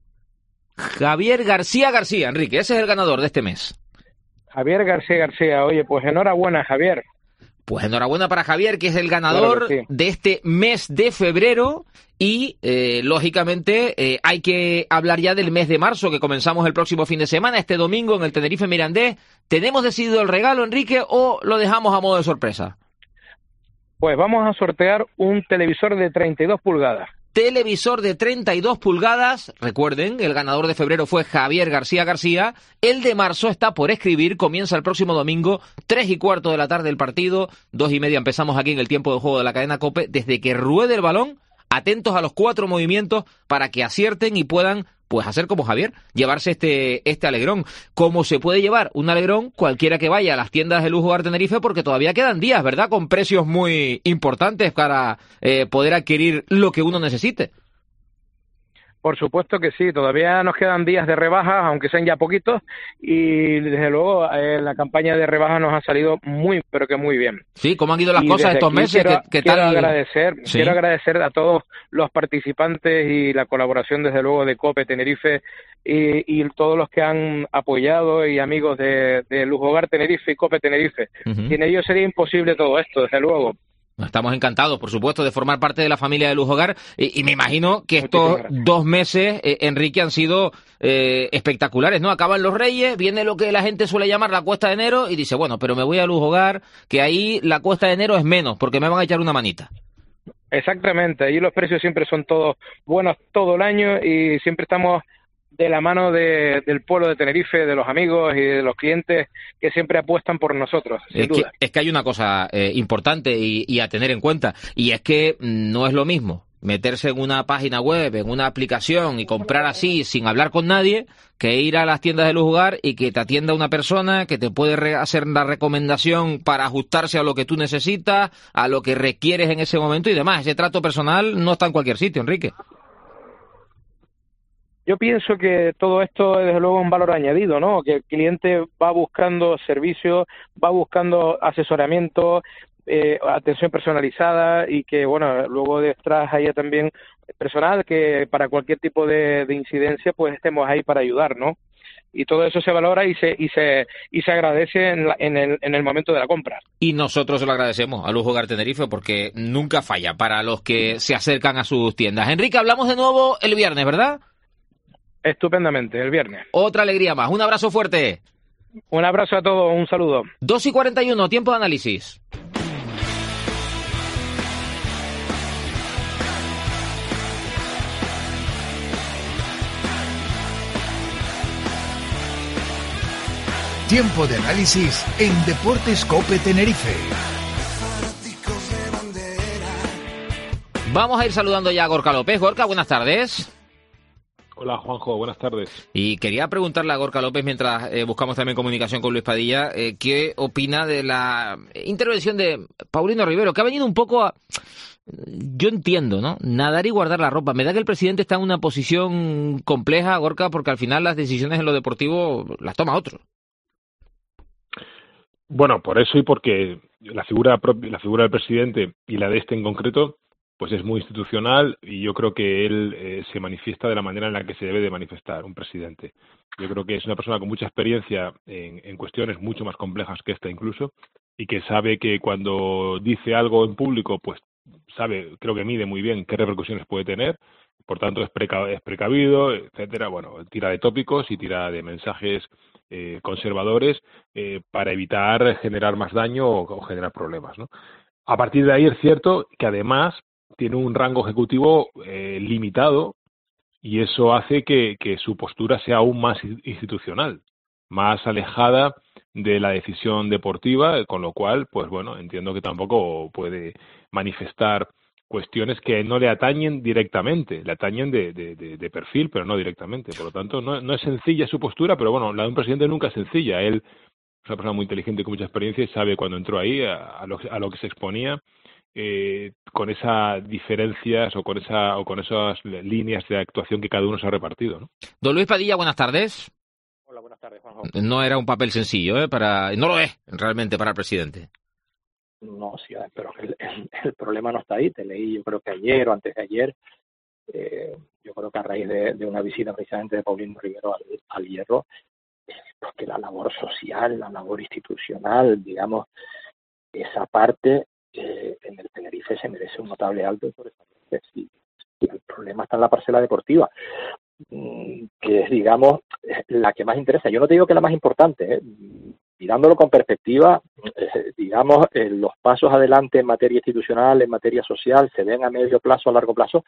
Javier García García, Enrique, ese es el ganador de este mes. Javier García, oye, pues enhorabuena, Javier. Pues enhorabuena para Javier, que es el ganador Claro que sí. de este mes de febrero, y lógicamente hay que hablar ya del mes de marzo, que comenzamos el próximo fin de semana, este domingo en el Tenerife Mirandés. ¿Tenemos decidido el regalo, Enrique, o lo dejamos a modo de sorpresa? Pues vamos a sortear un televisor de 32 pulgadas. televisor de 32 pulgadas. Recuerden, el ganador de febrero fue Javier García García. El de marzo está por escribir, comienza el próximo domingo, 3:15 de la tarde el partido, 2:30 empezamos aquí en el tiempo de juego de la cadena COPE. Desde que ruede el balón, atentos a los 4 movimientos para que acierten y puedan, pues, hacer como Javier, llevarse este alegrón. ¿Cómo se puede llevar un alegrón? Cualquiera que vaya a las tiendas de Lujo Hogar Tenerife, porque todavía quedan días, ¿verdad?, con precios muy importantes para poder adquirir lo que uno necesite. Por supuesto que sí, todavía nos quedan días de rebajas, aunque sean ya poquitos, y desde luego la campaña de rebajas nos ha salido muy, pero que muy bien. Sí, ¿cómo han ido las cosas estos meses? Quiero agradecer a todos los participantes y la colaboración, desde luego, de COPE Tenerife y todos los que han apoyado y amigos de Lujo Hogar Tenerife y COPE Tenerife. Sin ellos sería imposible todo esto, desde luego. Estamos encantados, por supuesto, de formar parte de la familia de Lujo Hogar y me imagino que estos 2 meses, Enrique, han sido espectaculares, ¿no? Acaban los Reyes, viene lo que la gente suele llamar la cuesta de enero y dice, bueno, pero me voy a Lujo Hogar, que ahí la cuesta de enero es menos, porque me van a echar una manita. Exactamente, ahí los precios siempre son todos buenos todo el año y siempre estamos de la mano del pueblo de Tenerife, de los amigos y de los clientes que siempre apuestan por nosotros, sin duda. Es que hay una cosa importante y a tener en cuenta, y es que no es lo mismo meterse en una página web, en una aplicación y comprar así sin hablar con nadie, que ir a las tiendas de Lujo Hogar y que te atienda una persona que te puede hacer la recomendación para ajustarse a lo que tú necesitas, a lo que requieres en ese momento y demás. Ese trato personal no está en cualquier sitio, Enrique. Yo pienso que todo esto es, desde luego, un valor añadido, ¿no? Que el cliente va buscando servicios, va buscando asesoramiento, atención personalizada y que, bueno, luego detrás haya también personal que para cualquier tipo de incidencia, pues estemos ahí para ayudar, ¿no? Y todo eso se valora y se agradece en el momento de la compra. Y nosotros se lo agradecemos a Lujo Hogar Tenerife porque nunca falla para los que se acercan a sus tiendas. Enrique, hablamos de nuevo el viernes, ¿verdad? Estupendamente, el viernes. Otra alegría más. Un abrazo fuerte. Un abrazo a todos, un saludo. 2:41, tiempo de análisis. Tiempo de análisis en Deportes COPE Tenerife. Vamos a ir saludando ya a Gorka López. Gorka, buenas tardes. Hola, Juanjo, buenas tardes. Y quería preguntarle a Gorka López, mientras buscamos también comunicación con Luis Padilla, ¿qué opina de la intervención de Paulino Rivero, que ha venido un poco a... Yo entiendo, ¿no? Nadar y guardar la ropa. Me da que el presidente está en una posición compleja, Gorka, porque al final las decisiones en lo deportivo las toma otro. Bueno, por eso y porque la figura del presidente y la de este en concreto, pues es muy institucional y yo creo que él se manifiesta de la manera en la que se debe de manifestar un presidente. Yo creo que es una persona con mucha experiencia en cuestiones mucho más complejas que esta incluso y que sabe que cuando dice algo en público, pues sabe, creo que mide muy bien qué repercusiones puede tener, por tanto es precavido, etcétera. Bueno, tira de tópicos y tira de mensajes conservadores para evitar generar más daño o generar problemas, ¿no? A partir de ahí es cierto que además tiene un rango ejecutivo limitado y eso hace que su postura sea aún más institucional, más alejada de la decisión deportiva, con lo cual, pues bueno, entiendo que tampoco puede manifestar cuestiones que no le atañen directamente, le atañen de perfil, pero no directamente. Por lo tanto, no es sencilla su postura, pero bueno, la de un presidente nunca es sencilla. Él es una persona muy inteligente con mucha experiencia y sabe cuando entró ahí a lo que se exponía, con esas diferencias o con esas líneas de actuación que cada uno se ha repartido, ¿no? Don Luis Padilla, buenas tardes. Hola, buenas tardes, Juanjo. No era un papel sencillo, no lo es realmente para el presidente. No, sí, pero el problema no está ahí. Te leí, yo creo que ayer o antes de ayer, yo creo que a raíz de una visita precisamente de Paulino Rivero al Hierro, porque la labor social, la labor institucional, digamos, esa parte en el Tenerife se merece un notable alto por esa parte. Sí, el problema está en la parcela deportiva, que es, digamos, la que más interesa. Yo no te digo que la más importante, mirándolo con perspectiva, digamos, los pasos adelante en materia institucional, en materia social, se ven a medio plazo, a largo plazo,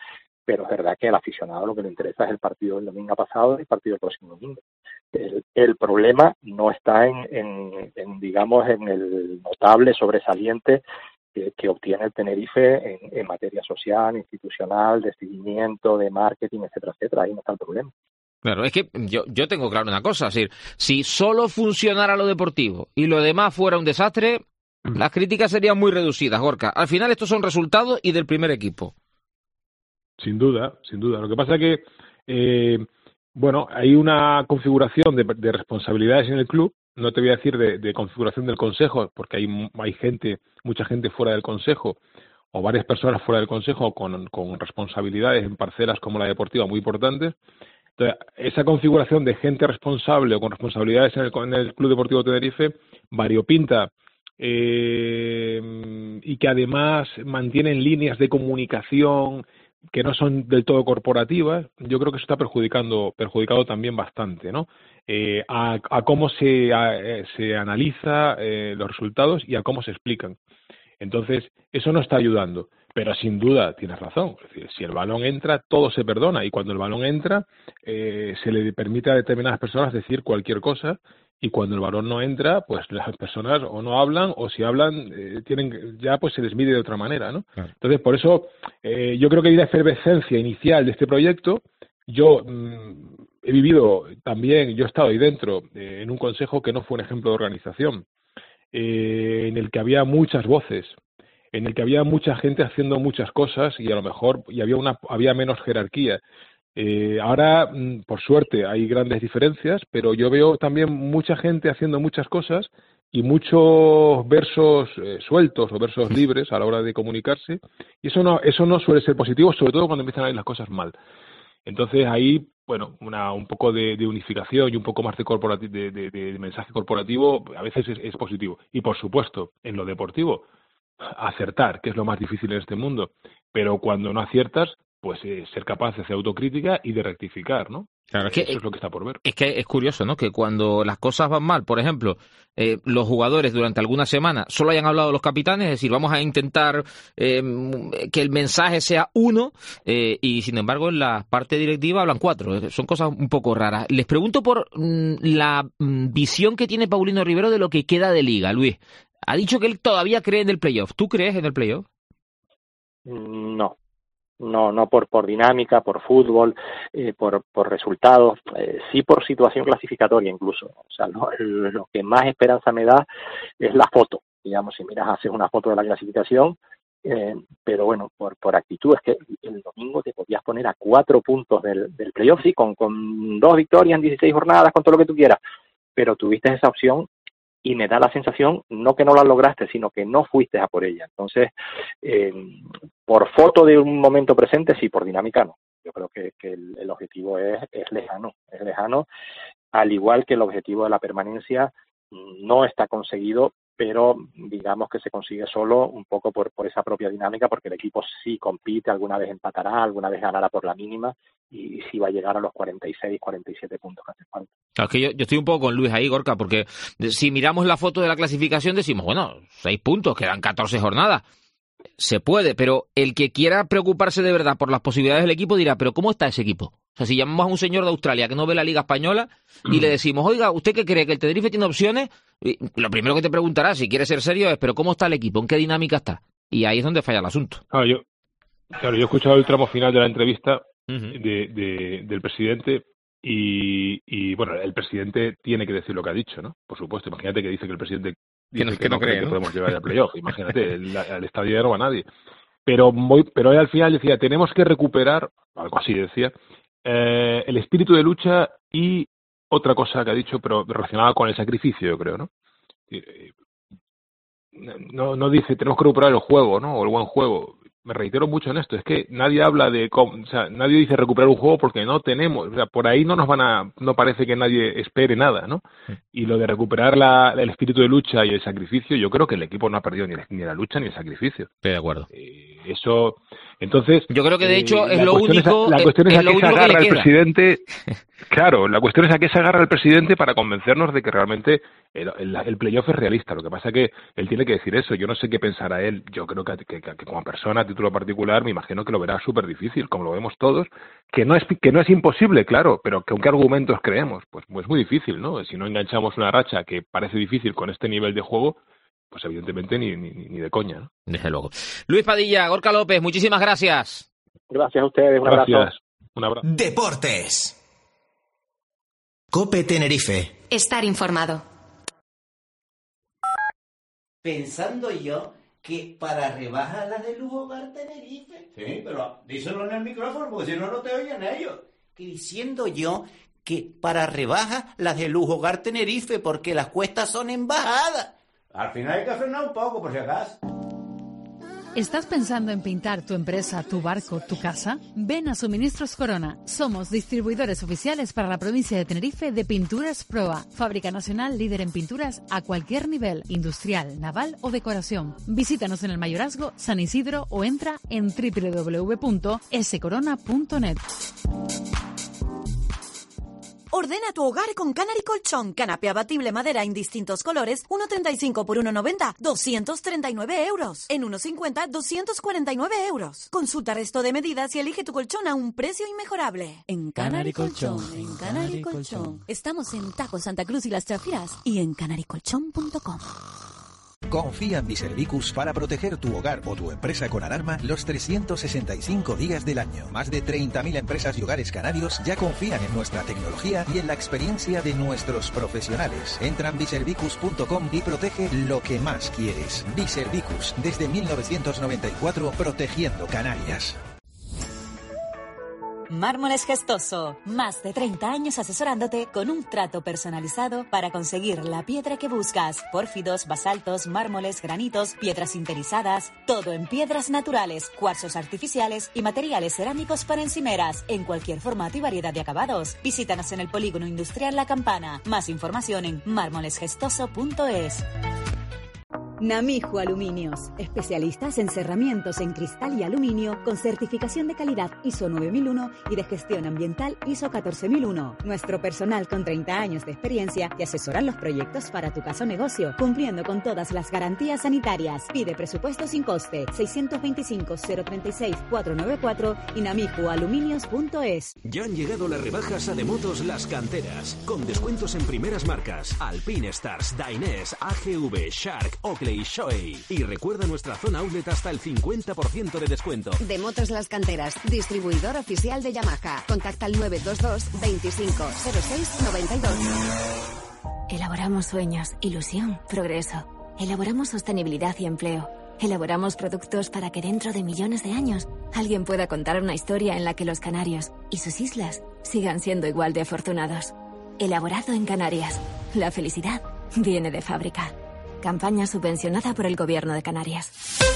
pero es verdad que al aficionado lo que le interesa es el partido del domingo pasado y el partido del próximo domingo. El problema no está en el notable sobresaliente que obtiene el Tenerife en materia social, institucional, de seguimiento, de marketing, etcétera, etcétera. Ahí no está el problema. Claro, es que yo tengo claro una cosa, es decir, si solo funcionara lo deportivo y lo demás fuera un desastre, las críticas serían muy reducidas, Gorka. Al final estos son resultados y del primer equipo. Sin duda, sin duda. Lo que pasa es que, hay una configuración de responsabilidades en el club. No te voy a decir de configuración del consejo, porque hay mucha gente fuera del consejo, o varias personas fuera del consejo con responsabilidades en parcelas como la deportiva muy importantes. Entonces, esa configuración de gente responsable o con responsabilidades en el Club Deportivo Tenerife variopinta y que además mantienen líneas de comunicación que no son del todo corporativas, yo creo que eso está perjudicado también bastante, ¿no? A cómo se analiza los resultados y a cómo se explican. Entonces, eso no está ayudando. Pero sin duda tienes razón. Es decir, si el balón entra, todo se perdona. Y cuando el balón entra, se le permite a determinadas personas decir cualquier cosa. Y cuando el balón no entra, pues las personas o no hablan, o si hablan, pues se les mide de otra manera, ¿no? Claro. Entonces, por eso, yo creo que hay una efervescencia inicial de este proyecto. Yo he vivido también, yo he estado ahí dentro, en un consejo que no fue un ejemplo de organización, en el que había muchas voces, en el que había mucha gente haciendo muchas cosas y a lo mejor había menos jerarquía. Ahora, por suerte, hay grandes diferencias, pero yo veo también mucha gente haciendo muchas cosas y muchos versos sueltos o versos libres a la hora de comunicarse, y eso no suele ser positivo, sobre todo cuando empiezan a ir las cosas mal. Entonces ahí, un poco de unificación y un poco más de mensaje corporativo a veces es positivo. Y por supuesto, en lo deportivo, acertar, que es lo más difícil en este mundo, pero cuando no aciertas, pues ser capaz de hacer autocrítica y de rectificar, ¿no? Claro, es que eso es lo que está por ver. Es que es curioso, ¿no? Que cuando las cosas van mal, por ejemplo, los jugadores durante algunas semanas solo hayan hablado los capitanes, es decir, vamos a intentar que el mensaje sea uno, y sin embargo en la parte directiva hablan 4. Son cosas un poco raras. Les pregunto por la visión que tiene Paulino Rivero de lo que queda de Liga, Luis. Ha dicho que él todavía cree en el playoff. ¿Tú crees en el playoff? No por dinámica, por fútbol, por resultados, sí por situación clasificatoria incluso. O sea, lo que más esperanza me da es la foto. Digamos, si miras, haces una foto de la clasificación, pero bueno, por actitud, es que el domingo te podías poner a 4 puntos del playoff, sí, con 2 victorias en 16 jornadas, con todo lo que tú quieras, pero tuviste esa opción y me da la sensación, no que no la lograste, sino que no fuiste a por ella. Entonces, por foto de un momento presente, sí, por dinámica no. Yo creo que el objetivo es lejano, al igual que el objetivo de la permanencia no está conseguido, pero digamos que se consigue solo un poco por esa propia dinámica, porque el equipo sí compite, alguna vez empatará, alguna vez ganará por la mínima, y sí va a llegar a los 46, 47 puntos que hace falta. Claro, es que yo estoy un poco con Luis ahí, Gorka, porque si miramos la foto de la clasificación decimos, 6 puntos, quedan 14 jornadas. Se puede, pero el que quiera preocuparse de verdad por las posibilidades del equipo dirá, pero ¿cómo está ese equipo? O sea, si llamamos a un señor de Australia que no ve la Liga Española y le decimos, oiga, ¿usted qué cree? ¿Que el Tenerife tiene opciones? Y lo primero que te preguntará, si quiere ser serio, es, ¿pero cómo está el equipo? ¿En qué dinámica está? Y ahí es donde falla el asunto. Claro, yo he escuchado el tramo final de la entrevista del presidente y bueno, el presidente tiene que decir lo que ha dicho, ¿no? Por supuesto, imagínate que dice que el presidente dice que no cree que podemos llegar al playoff. Imagínate, al estadio ya no va nadie. Pero él al final decía, tenemos que recuperar, algo así decía, el espíritu de lucha y otra cosa que ha dicho, pero relacionada con el sacrificio, yo creo, ¿no? No dice, tenemos que recuperar el juego, ¿no? O el buen juego. Me reitero mucho en esto, es que nadie habla de nadie dice recuperar un juego porque no tenemos, o sea, por ahí no parece que nadie espere nada, ¿no? Y lo de recuperar el espíritu de lucha y el sacrificio, yo creo que el equipo no ha perdido ni la lucha ni el sacrificio. Estoy de acuerdo. Eso, entonces... Yo creo que de hecho es la lo cuestión único, la cuestión es a qué se agarra el queda. presidente. Claro, la cuestión es a qué se agarra el presidente para convencernos de que realmente el playoff es realista. Lo que pasa es que él tiene que decir eso. Yo no sé qué pensará él. Yo creo que como persona, a título particular, me imagino que lo verá súper difícil, como lo vemos todos. Que no es imposible, claro, pero ¿con qué argumentos creemos? Pues muy difícil, ¿no? Si no enganchamos una racha que parece difícil con este nivel de juego, pues evidentemente ni de coña, ¿no? Desde luego. Luis Padilla, Gorka López, muchísimas gracias. Gracias a ustedes, un abrazo. Un abrazo. Deportes. COPE Tenerife. Estar informado. Pensando yo que para rebajar las de Lujo Hogar Tenerife. Sí, pero díselo en el micrófono porque si no, no te oyen ellos. Que diciendo yo que para rebajas las de Lujo Hogar Tenerife porque las cuestas son en bajada. Al final hay que frenar un poco, por si acaso. ¿Estás pensando en pintar tu empresa, tu barco, tu casa? Ven a Suministros Corona. Somos distribuidores oficiales para la provincia de Tenerife de Pinturas Proa. Fábrica nacional líder en pinturas a cualquier nivel, industrial, naval o decoración. Visítanos en el Mayorazgo, San Isidro o entra en www.scorona.net. Ordena tu hogar con Canary Colchón. Canapé abatible madera en distintos colores, 1,35 por 1,90, 239 euros. En 1,50, 249 euros. Consulta resto de medidas y elige tu colchón a un precio inmejorable. En Canary Colchón, en Canary Colchón. Estamos en Tajo, Santa Cruz y Las Chafiras y en canarycolchón.com. Confía en Biservicus para proteger tu hogar o tu empresa con alarma los 365 días del año. Más de 30.000 empresas y hogares canarios ya confían en nuestra tecnología y en la experiencia de nuestros profesionales. Entra en biservicus.com y protege lo que más quieres. Biservicus, desde 1994, protegiendo Canarias. Mármoles Gestoso, más de 30 años asesorándote con un trato personalizado para conseguir la piedra que buscas. Pórfidos, basaltos, mármoles, granitos, piedras sinterizadas, todo en piedras naturales, cuarzos artificiales y materiales cerámicos para encimeras, en cualquier formato y variedad de acabados. Visítanos en el Polígono Industrial La Campana. Más información en mármolesgestoso.es. Namijo Aluminios, especialistas en cerramientos en cristal y aluminio con certificación de calidad ISO 9001 y de gestión ambiental ISO 14001. Nuestro personal con 30 años de experiencia te asesoran los proyectos para tu casa o negocio, cumpliendo con todas las garantías sanitarias. Pide presupuesto sin coste, 625-036-494 y namijoaluminios.es. Ya han llegado las rebajas a Demotos Las Canteras, con descuentos en primeras marcas: Alpine Stars, Dainese, AGV, Shark, Oakley, Shoei. Y recuerda nuestra zona outlet hasta el 50% de descuento. Demotos Las Canteras, distribuidor oficial de Yamaha. Contacta al 922 25 06 92. Elaboramos sueños, ilusión, progreso. Elaboramos sostenibilidad y empleo. Elaboramos productos para que dentro de millones de años alguien pueda contar una historia en la que los canarios y sus islas sigan siendo igual de afortunados. Elaborado en Canarias. La felicidad viene de fábrica. Campaña subvencionada por el Gobierno de Canarias.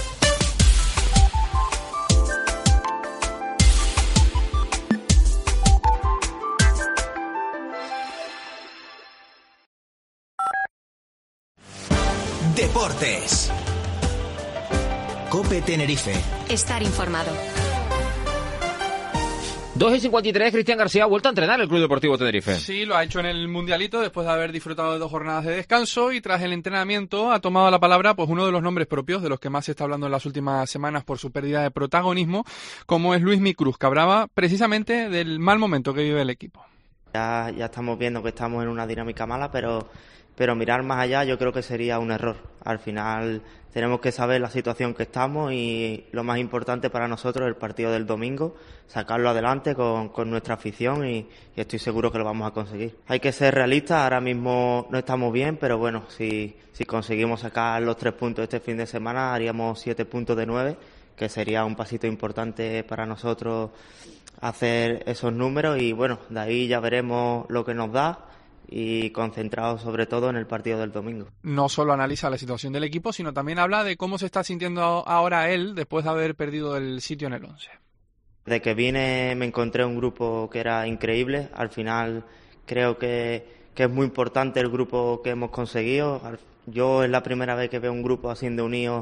Deportes. COPE Tenerife. Estar informado. 2:53, Cristian García ha vuelto a entrenar el Club Deportivo Tenerife. Sí, lo ha hecho en el Mundialito después de haber disfrutado de 2 jornadas de descanso, y tras el entrenamiento ha tomado la palabra pues uno de los nombres propios de los que más se está hablando en las últimas semanas por su pérdida de protagonismo, como es Luismi Cruz, que hablaba precisamente del mal momento que vive el equipo. Ya estamos viendo que estamos en una dinámica mala, pero mirar más allá yo creo que sería un error. Al final tenemos que saber la situación que estamos y lo más importante para nosotros el partido del domingo, sacarlo adelante con nuestra afición y estoy seguro que lo vamos a conseguir. Hay que ser realistas, ahora mismo no estamos bien, pero bueno, si conseguimos sacar los 3 puntos este fin de semana haríamos 7 puntos de 9, que sería un pasito importante para nosotros hacer esos números y bueno, de ahí ya veremos lo que nos da, y concentrado sobre todo en el partido del domingo. No solo analiza la situación del equipo, sino también habla de cómo se está sintiendo ahora él después de haber perdido el sitio en el 11. Desde que vine me encontré un grupo que era increíble. Al final creo que es muy importante el grupo que hemos conseguido. Yo es la primera vez que veo un grupo así de unido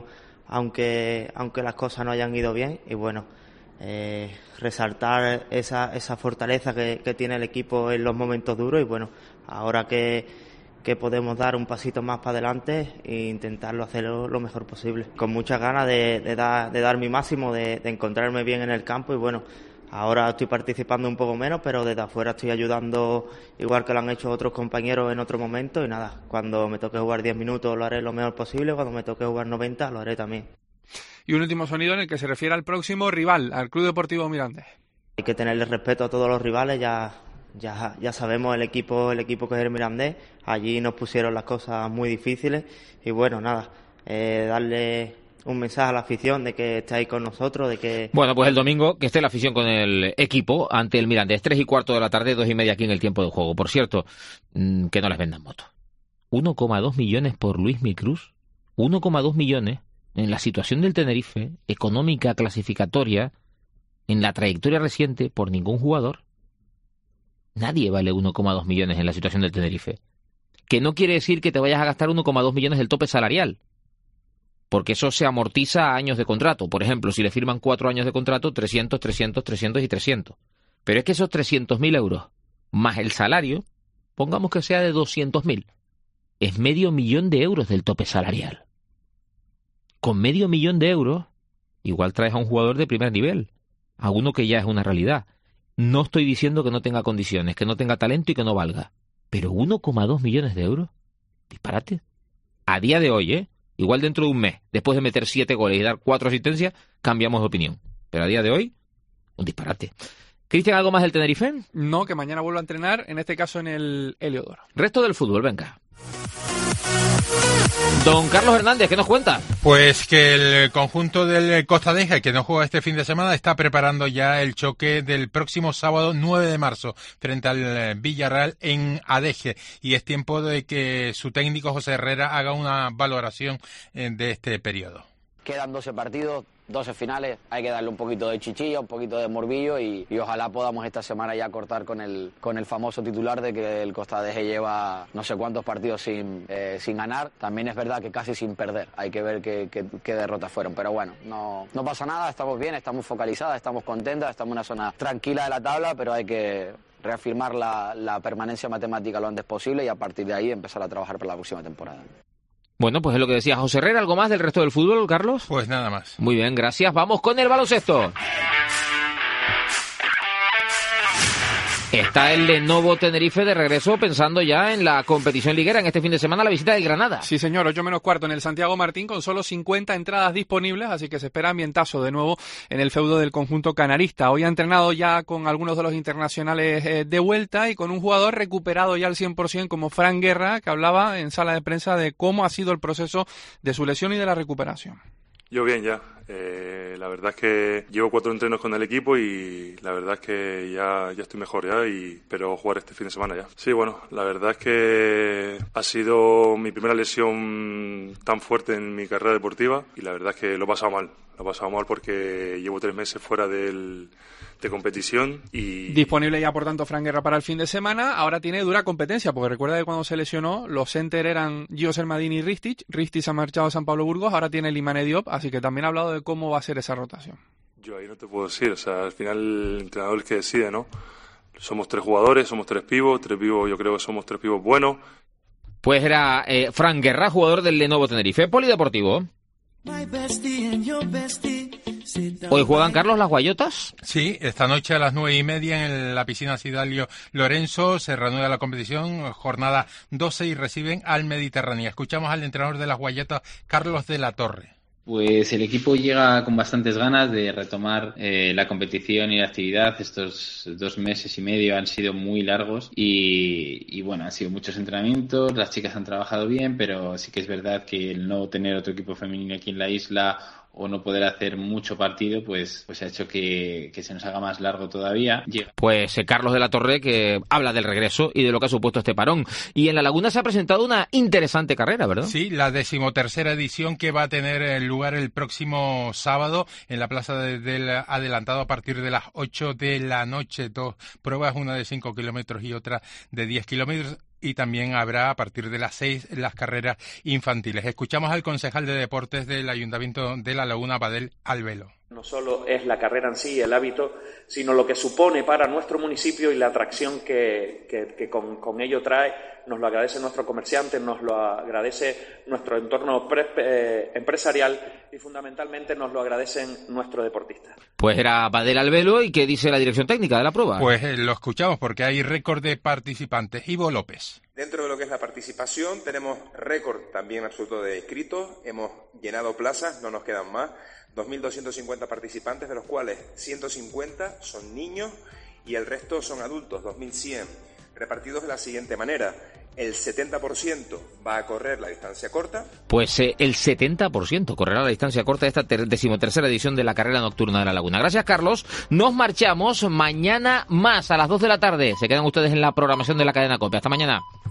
aunque las cosas no hayan ido bien. Y bueno, resaltar esa fortaleza que tiene el equipo en los momentos duros. Y bueno, ahora que podemos dar un pasito más para adelante e intentarlo hacerlo lo mejor posible. Con muchas ganas de dar mi máximo, de encontrarme bien en el campo. Y bueno, ahora estoy participando un poco menos, pero desde afuera estoy ayudando igual que lo han hecho otros compañeros en otro momento. Y nada, cuando me toque jugar 10 minutos lo haré lo mejor posible, cuando me toque jugar 90 lo haré también. Y un último sonido en el que se refiere al próximo rival, al Club Deportivo Mirandés. Hay que tenerle respeto a todos los rivales, ya sabemos el equipo que es el Mirandés. Allí nos pusieron las cosas muy difíciles y bueno, nada, darle un mensaje a la afición de que estáis con nosotros, de que... Bueno, pues el domingo que esté la afición con el equipo ante el Mirandés, 3:15 de la tarde, 2:30 aquí en el tiempo de juego. Por cierto, que no les vendan moto. 1,2 millones por Luismi Cruz, 1,2 millones en la situación del Tenerife, económica, clasificatoria, en la trayectoria reciente, por ningún jugador. Nadie vale 1,2 millones en la situación del Tenerife. Que no quiere decir que te vayas a gastar 1,2 millones del tope salarial, porque eso se amortiza a años de contrato. Por ejemplo, si le firman 4 años de contrato, 300, 300, 300 y 300. Pero es que esos 300.000 euros, más el salario, pongamos que sea de 200.000, es 500.000 euros del tope salarial. Con 500.000 euros, igual traes a un jugador de primer nivel, a uno que ya es una realidad. No estoy diciendo que no tenga condiciones, que no tenga talento y que no valga. Pero 1,2 millones de euros, disparate. A día de hoy, igual dentro de un mes, después de meter 7 goles y dar 4 asistencias, cambiamos de opinión. Pero a día de hoy, un disparate. Cristian, ¿algo más del Tenerife? No, que mañana vuelva a entrenar, en este caso en el Heliodoro. Resto del fútbol, venga. Don Carlos Hernández, ¿qué nos cuenta? Pues que el conjunto del Costa de Eje, que no juega este fin de semana, está preparando ya el choque del próximo sábado 9 de marzo frente al Villarreal en Adeje. Y es tiempo de que su técnico José Herrera haga una valoración de este periodo. Quedan 12 partidos, 12 finales, hay que darle un poquito de chichilla, un poquito de morbillo y ojalá podamos esta semana ya cortar con el famoso titular de que el Costa de Eje lleva no sé cuántos partidos sin ganar. También es verdad que casi sin perder, hay que ver qué derrotas fueron, pero bueno, no pasa nada, estamos bien, estamos focalizadas, estamos contentas, estamos en una zona tranquila de la tabla, pero hay que reafirmar la permanencia matemática lo antes posible y a partir de ahí empezar a trabajar para la próxima temporada. Bueno, pues es lo que decía José Herrera. ¿Algo más del resto del fútbol, Carlos? Pues nada más. Muy bien, gracias. Vamos con el baloncesto. Está el Lenovo Tenerife de regreso pensando ya en la competición liguera en este fin de semana, la visita del Granada. Sí, señor, 8:15 en el Santiago Martín con solo 50 entradas disponibles, así que se espera ambientazo de nuevo en el feudo del conjunto canarista. Hoy ha entrenado ya con algunos de los internacionales de vuelta y con un jugador recuperado ya al 100% como Fran Guerra, que hablaba en sala de prensa de cómo ha sido el proceso de su lesión y de la recuperación. Yo bien ya, la verdad es que llevo 4 entrenos con el equipo y la verdad es que ya estoy mejor ya y espero jugar este fin de semana ya. Sí, bueno, la verdad es que ha sido mi primera lesión tan fuerte en mi carrera deportiva y la verdad es que lo he pasado mal porque llevo 3 meses fuera de competición y... Disponible ya, por tanto, Fran Guerra para el fin de semana. Ahora tiene dura competencia, porque recuerda que cuando se lesionó, los center eran Gio Sermadini y Ristich. Ristich se ha marchado a San Pablo Burgos, ahora tiene Limane Diop, así que también ha hablado de cómo va a ser esa rotación. Yo ahí no te puedo decir, o sea, al final el entrenador es el que decide, ¿no? Somos 3 jugadores, somos 3 pivos, yo creo que somos 3 pivos buenos. Pues era Fran Guerra, jugador del Lenovo Tenerife, polideportivo. ¿Hoy juegan, Carlos, las Guayotas? Sí, esta noche a las 9:30 en la piscina Sidalio Lorenzo se reanuda la competición, jornada 12 y reciben al Mediterráneo. Escuchamos al entrenador de las Guayotas, Carlos de la Torre. Pues el equipo llega con bastantes ganas de retomar la competición y la actividad. Estos 2 meses y medio han sido muy largos y bueno, han sido muchos entrenamientos, las chicas han trabajado bien, pero sí que es verdad que el no tener otro equipo femenino aquí en la isla o no poder hacer mucho partido, pues ha hecho que se nos haga más largo todavía. Pues Carlos de la Torre, que habla del regreso y de lo que ha supuesto este parón. Y en La Laguna se ha presentado una interesante carrera, ¿verdad? Sí, la 13ª edición que va a tener lugar el próximo sábado en la Plaza del Adelantado a partir de las 8 de la noche. 2 pruebas, una de 5 kilómetros y otra de 10 kilómetros. y también habrá a partir de las 6 las carreras infantiles. Escuchamos al concejal de deportes del Ayuntamiento de La Laguna, Badel Albelo. No solo es la carrera en sí, el hábito, sino lo que supone para nuestro municipio y la atracción que con ello trae. Nos lo agradece nuestro comerciante, nos lo agradece nuestro entorno empresarial y fundamentalmente nos lo agradecen nuestros deportistas. Pues era Badel Albelo. ¿Y qué dice la dirección técnica de la prueba? Pues lo escuchamos porque hay récord de participantes. Ivo López. Dentro de lo que es la participación tenemos récord también absoluto de inscritos. Hemos llenado plazas, no nos quedan más. 2.250 participantes, de los cuales 150 son niños y el resto son adultos, 2.100, repartidos de la siguiente manera. El 70% va a correr la distancia corta. Pues el 70% correrá la distancia corta de esta 13ª edición de la carrera nocturna de La Laguna. Gracias, Carlos. Nos marchamos mañana más a las 2 de la tarde. Se quedan ustedes en la programación de la cadena COPE. Hasta mañana.